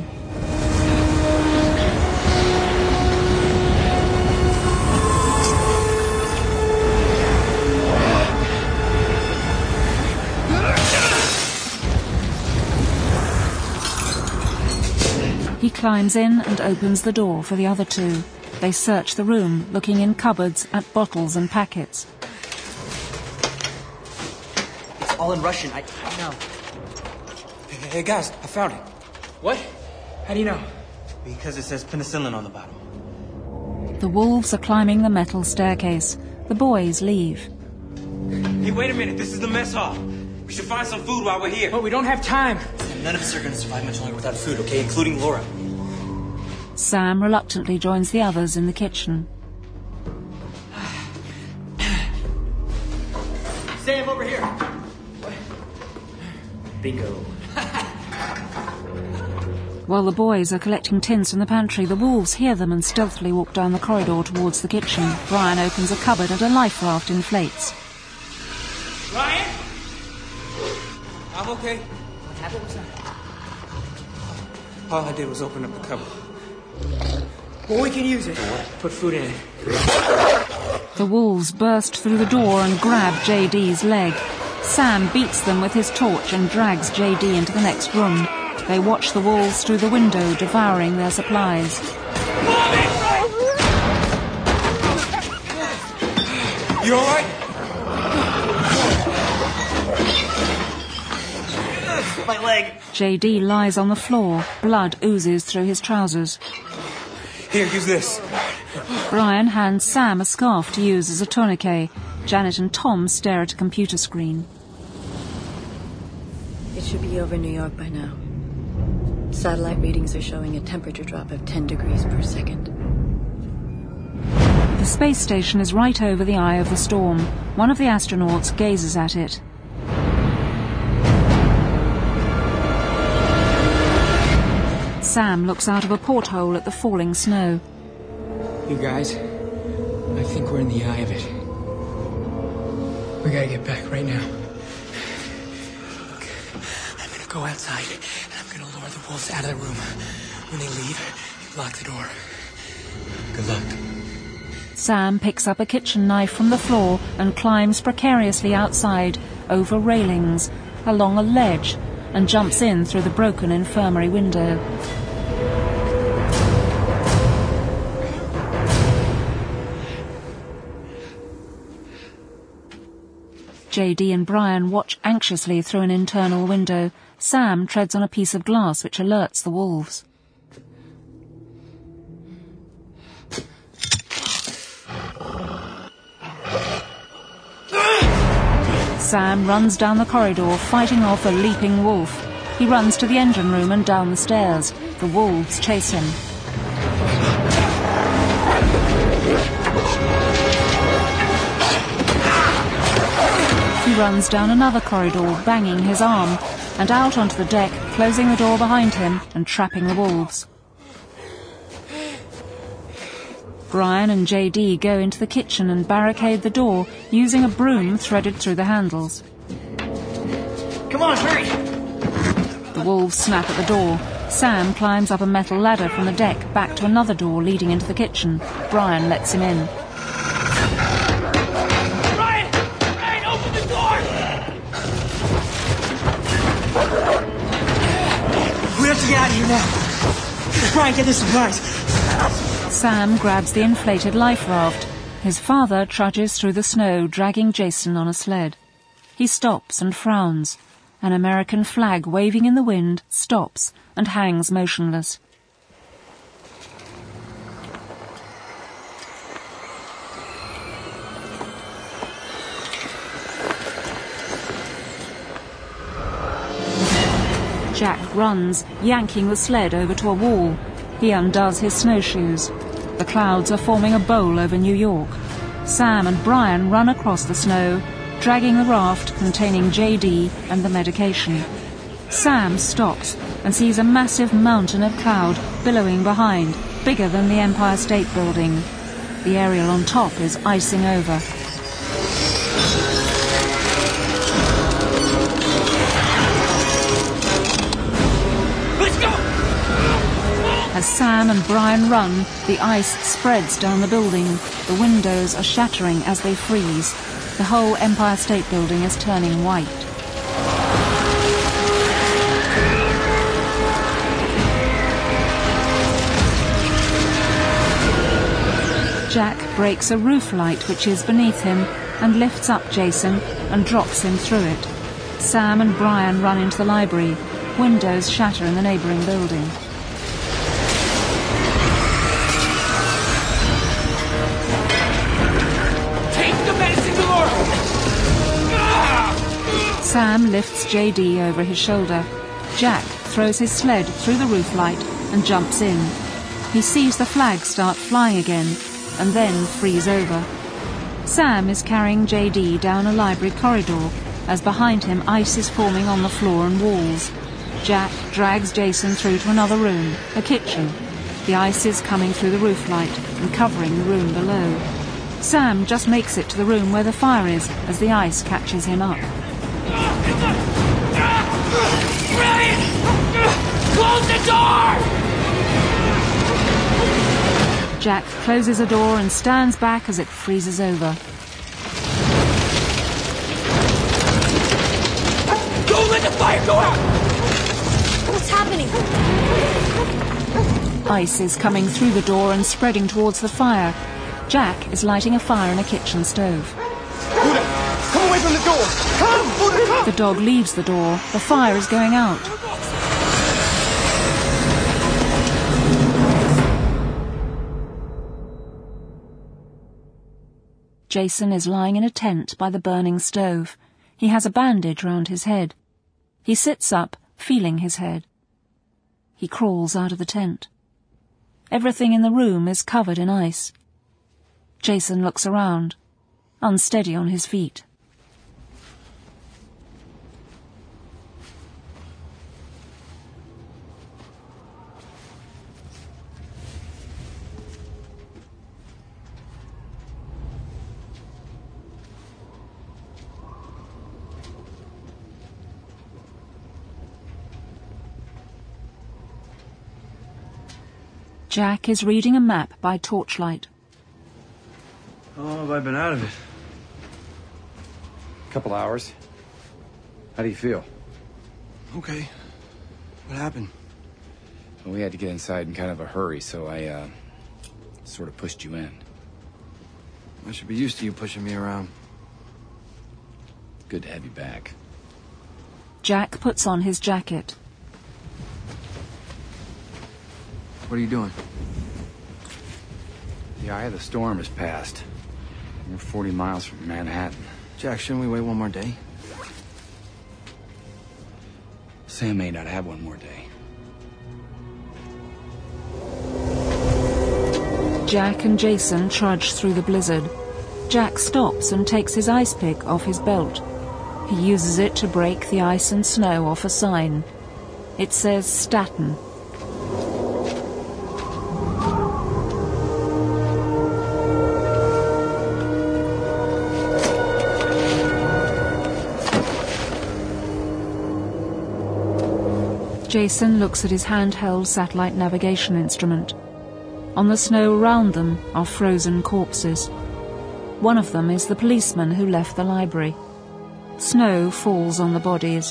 He climbs in and opens the door for the other two. They search the room, looking in cupboards at bottles and packets. It's all in Russian, I know. Hey guys, I found it. What? How do you know? Because it says penicillin on the bottle. The wolves are climbing the metal staircase. The boys leave. Hey, wait a minute, this is the mess hall. We should find some food while we're here. But we don't have time. None of us are going to survive much longer without food, okay? Including Laura. Sam reluctantly joins the others in the kitchen. Sam, over here. What? Bingo. While the boys are collecting tins from the pantry, the wolves hear them and stealthily walk down the corridor towards the kitchen. Brian opens a cupboard and a life raft inflates. Ryan? I'm okay. What happened? What's that? All I did was open up the cupboard. Well, we can use it. Put food in it. The wolves burst through the door and grab JD's leg. Sam beats them with his torch and drags JD into the next room. They watch the wolves through the window, devouring their supplies. You all right? My leg. JD lies on the floor. Blood oozes through his trousers. Here, use this. Brian hands Sam a scarf to use as a tourniquet. Janet and Tom stare at a computer screen. It should be over New York by now. Satellite readings are showing a temperature drop of 10 degrees per second. The space station is right over the eye of the storm. One of the astronauts gazes at it. Sam looks out of a porthole at the falling snow. You guys, I think we're in the eye of it. We gotta get back right now. Look, I'm gonna go outside and I'm gonna lure the wolves out of the room. When they leave, you lock the door. Good luck. Sam picks up a kitchen knife from the floor and climbs precariously outside, over railings, along a ledge, and jumps in through the broken infirmary window. JD and Brian watch anxiously through an internal window. Sam treads on a piece of glass which alerts the wolves. Sam runs down the corridor, fighting off a leaping wolf. He runs to the engine room and down the stairs. The wolves chase him. He runs down another corridor, banging his arm, and out onto the deck, closing the door behind him and trapping the wolves. Brian and JD go into the kitchen and barricade the door, using a broom threaded through the handles. Come on, hurry! The wolves snap at the door. Sam climbs up a metal ladder from the deck back to another door leading into the kitchen. Brian lets him in. Ryan! Ryan, open the door! We have to get out of here now. Brian, get the supplies. Sam grabs the inflated life raft. His father trudges through the snow, dragging Jason on a sled. He stops and frowns. An American flag waving in the wind stops and hangs motionless. Jack runs, yanking the sled over to a wall. He undoes his snowshoes. The clouds are forming a bowl over New York. Sam and Brian run across the snow, dragging the raft containing JD and the medication. Sam stops and sees a massive mountain of cloud billowing behind, bigger than the Empire State Building. The aerial on top is icing over. Let's go! As Sam and Brian run, the ice spreads down the building. The windows are shattering as they freeze. The whole Empire State Building is turning white. Jack breaks a roof light which is beneath him and lifts up Jason and drops him through it. Sam and Brian run into the library. Windows shatter in the neighbouring building. Take the medicine, Delora! Sam lifts JD over his shoulder. Jack throws his sled through the roof light and jumps in. He sees the flag start flying again and then freeze over. Sam is carrying JD down a library corridor as behind him ice is forming on the floor and walls. Jack drags Jason through to another room, a kitchen. The ice is coming through the roof light and covering the room below. Sam just makes it to the room where the fire is as the ice catches him up. Brian! Close the door! Jack closes a door and stands back as it freezes over. Don't let the fire go out! What's happening? Ice is coming through the door and spreading towards the fire. Jack is lighting a fire in a kitchen stove. Buddha, come away from the door! Come! Buddha, come! The dog leaves the door. The fire is going out. Jason is lying in a tent by the burning stove. He has a bandage round his head. He sits up, feeling his head. He crawls out of the tent. Everything in the room is covered in ice. Jason looks around, unsteady on his feet. Jack is reading a map by torchlight. How long have I been out of it? A couple hours. How do you feel? Okay. What happened? Well, we had to get inside in kind of a hurry, so I, sort of pushed you in. I should be used to you pushing me around. Good to have you back. Jack puts on his jacket. What are you doing? The eye of the storm has passed. We're 40 miles from Manhattan. Jack, shouldn't we wait one more day? Sam may not have one more day. Jack and Jason trudge through the blizzard. Jack stops and takes his ice pick off his belt. He uses it to break the ice and snow off a sign. It says Staten. Jason looks at his handheld satellite navigation instrument. On the snow around them are frozen corpses. One of them is the policeman who left the library. Snow falls on the bodies.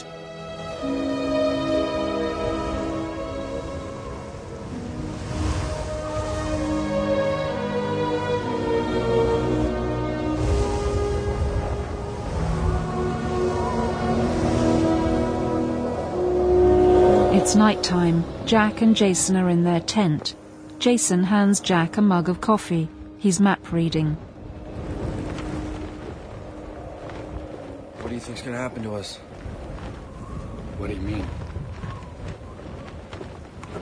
It's nighttime. Jack and Jason are in their tent. Jason hands Jack a mug of coffee. He's map reading. What do you think's gonna happen to us? What do you mean?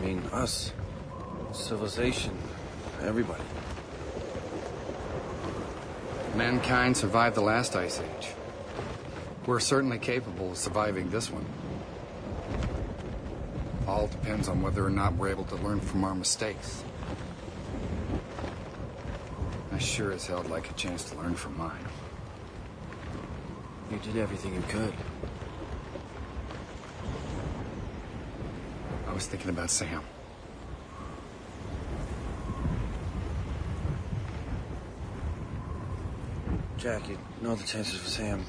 mean, us. Civilization. Everybody. Mankind survived the last ice age. We're certainly capable of surviving this one. All depends on whether or not we're able to learn from our mistakes. I sure as hell'd like a chance to learn from mine. You did everything you could. I was thinking about Sam. Jack, you know the chances for Sam.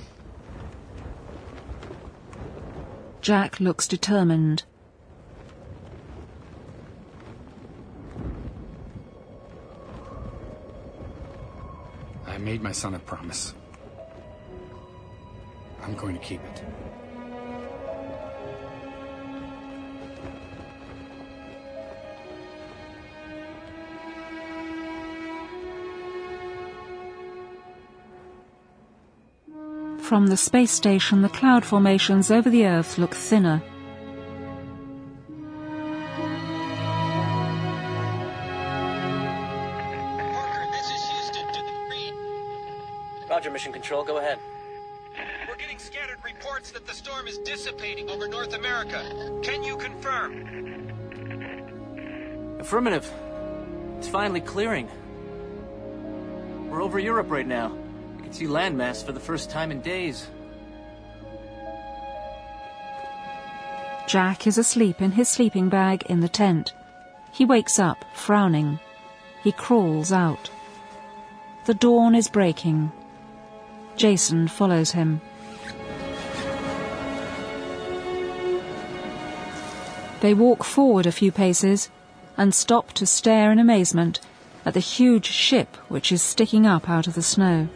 Jack looks determined. I made my son a promise. I'm going to keep it. From the space station, the cloud formations over the Earth look thinner. Roger, Mission Control, go ahead. We're getting scattered reports that the storm is dissipating over North America. Can you confirm? Affirmative. It's finally clearing. We're over Europe right now. I can see landmass for the first time in days. Jack is asleep in his sleeping bag in the tent. He wakes up, frowning. He crawls out. The dawn is breaking. Jason follows him. They walk forward a few paces and stop to stare in amazement at the huge ship which is sticking up out of the snow.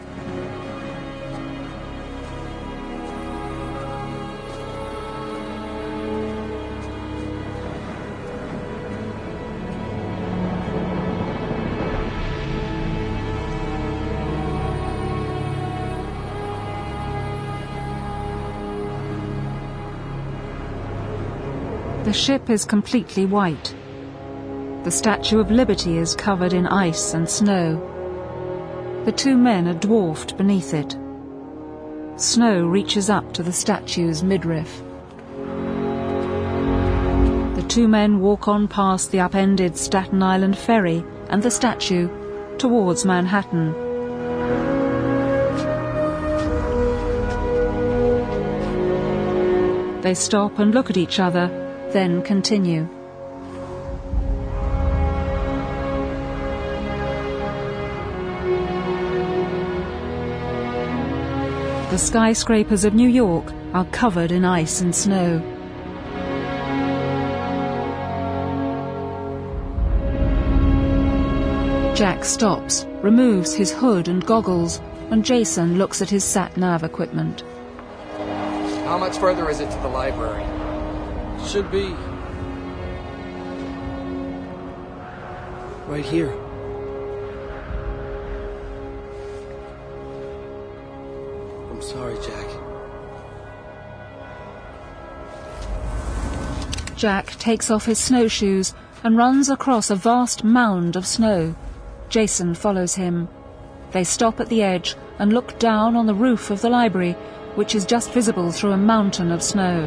The ship is completely white. The Statue of Liberty is covered in ice and snow. The two men are dwarfed beneath it. Snow reaches up to the statue's midriff. The two men walk on past the upended Staten Island ferry and the statue towards Manhattan. They stop and look at each other, then continue. The skyscrapers of New York are covered in ice and snow. Jack stops, removes his hood and goggles, and Jason looks at his sat-nav equipment. How much further is it to the library? Should be right here. I'm sorry, Jack. Jack takes off his snowshoes and runs across a vast mound of snow. Jason follows him. They stop at the edge and look down on the roof of the library, which is just visible through a mountain of snow.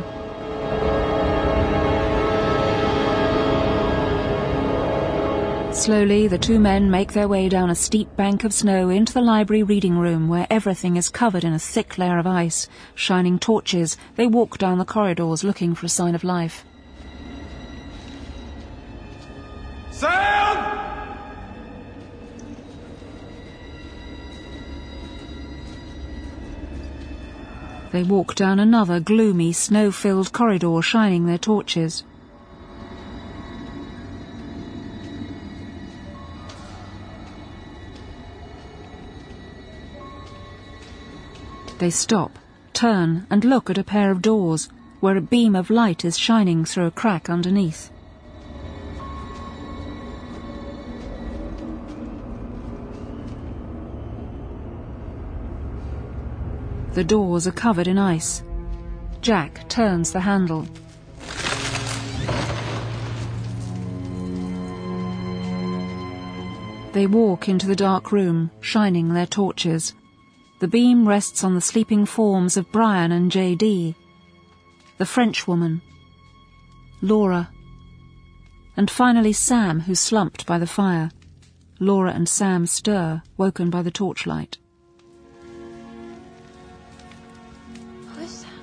Slowly, the two men make their way down a steep bank of snow into the library reading room, where everything is covered in a thick layer of ice. Shining torches, they walk down the corridors looking for a sign of life. Sam! They walk down another gloomy, snow-filled corridor, shining their torches. They stop, turn, and look at a pair of doors, where a beam of light is shining through a crack underneath. The doors are covered in ice. Jack turns the handle. They walk into the dark room, shining their torches. The beam rests on the sleeping forms of Brian and J.D., the Frenchwoman, Laura, and finally Sam, who's slumped by the fire. Laura and Sam stir, woken by the torchlight. Who is that?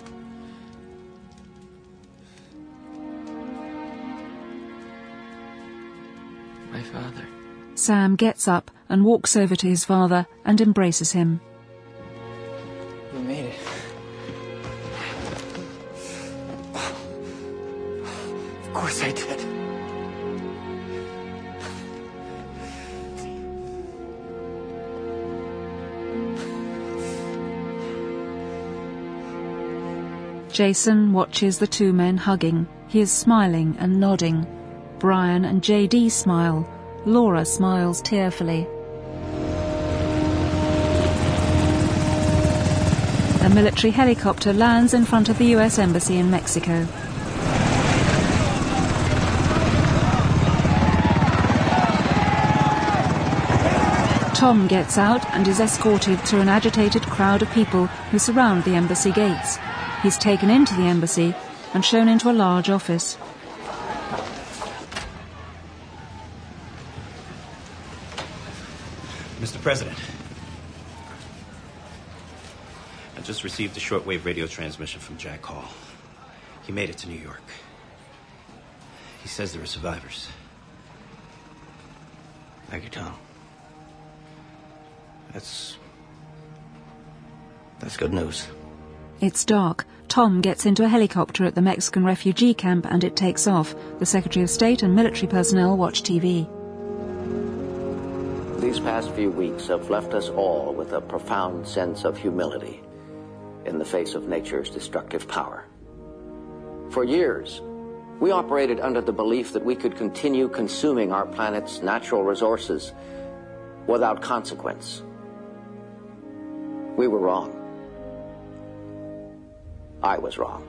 My father. Sam gets up and walks over to his father and embraces him. You made it. Of course I did. Jason watches the two men hugging. He is smiling and nodding. Brian and J.D. smile. Laura smiles tearfully. A military helicopter lands in front of the US Embassy in Mexico. Tom gets out and is escorted through an agitated crowd of people who surround the embassy gates. He's taken into the embassy and shown into a large office. Mr. President, I just received a shortwave radio transmission from Jack Hall. He made it to New York. He says there are survivors. Thank you, Tom. That's good news. It's dark. Tom gets into a helicopter at the Mexican refugee camp and it takes off. The Secretary of State and military personnel watch TV. These past few weeks have left us all with a profound sense of humility in the face of nature's destructive power. For years, we operated under the belief that we could continue consuming our planet's natural resources without consequence. We were wrong. I was wrong.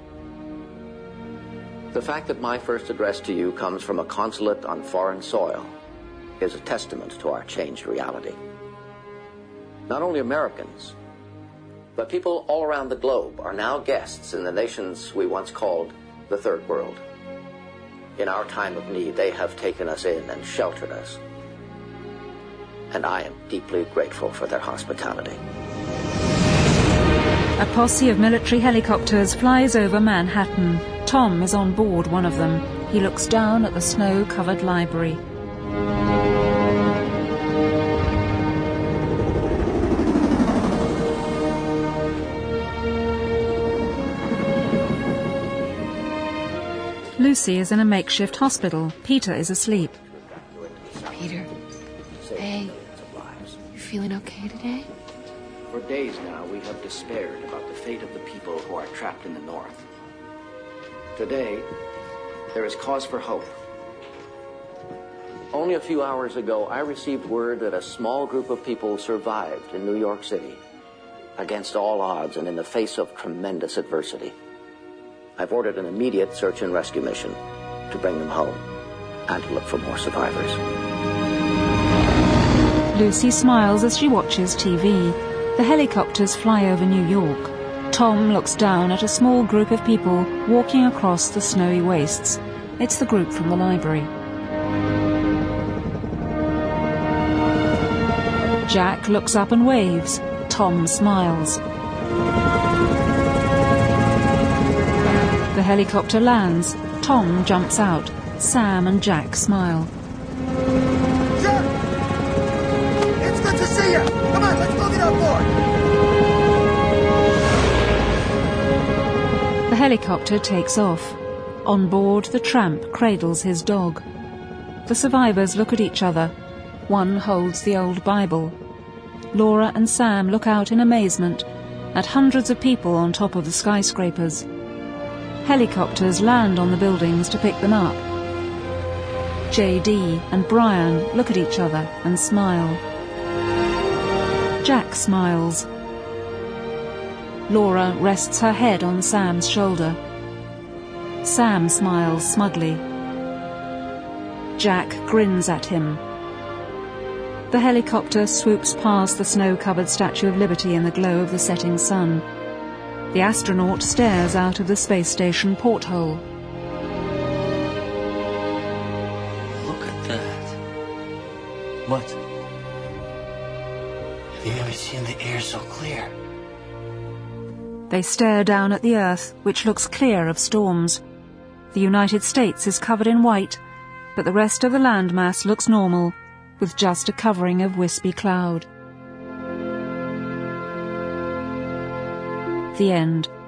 The fact that my first address to you comes from a consulate on foreign soil is a testament to our changed reality. Not only Americans, but people all around the globe are now guests in the nations we once called the Third World. In our time of need, they have taken us in and sheltered us. And I am deeply grateful for their hospitality. A posse of military helicopters flies over Manhattan. Tom is on board one of them. He looks down at the snow-covered library. Lucy is in a makeshift hospital. Peter is asleep. Peter, hey, you feeling okay today? For days now, we have despaired about the fate of the people who are trapped in the North. Today, there is cause for hope. Only a few hours ago, I received word that a small group of people survived in New York City, against all odds and in the face of tremendous adversity. I've ordered an immediate search and rescue mission to bring them home and to look for more survivors. Lucy smiles as she watches TV. The helicopters fly over New York. Tom looks down at a small group of people walking across the snowy wastes. It's the group from the library. Jack looks up and waves. Tom smiles. The helicopter lands. Tom jumps out. Sam and Jack smile. Jack! It's good to see you! Come on, let's go get on board! The helicopter takes off. On board, the tramp cradles his dog. The survivors look at each other. One holds the old Bible. Laura and Sam look out in amazement at hundreds of people on top of the skyscrapers. Helicopters land on the buildings to pick them up. J.D. and Brian look at each other and smile. Jack smiles. Laura rests her head on Sam's shoulder. Sam smiles smugly. Jack grins at him. The helicopter swoops past the snow-covered Statue of Liberty in the glow of the setting sun. The astronaut stares out of the space station porthole. Look at that. What? Have you ever seen the air so clear? They stare down at the Earth, which looks clear of storms. The United States is covered in white, but the rest of the landmass looks normal, with just a covering of wispy cloud. The end.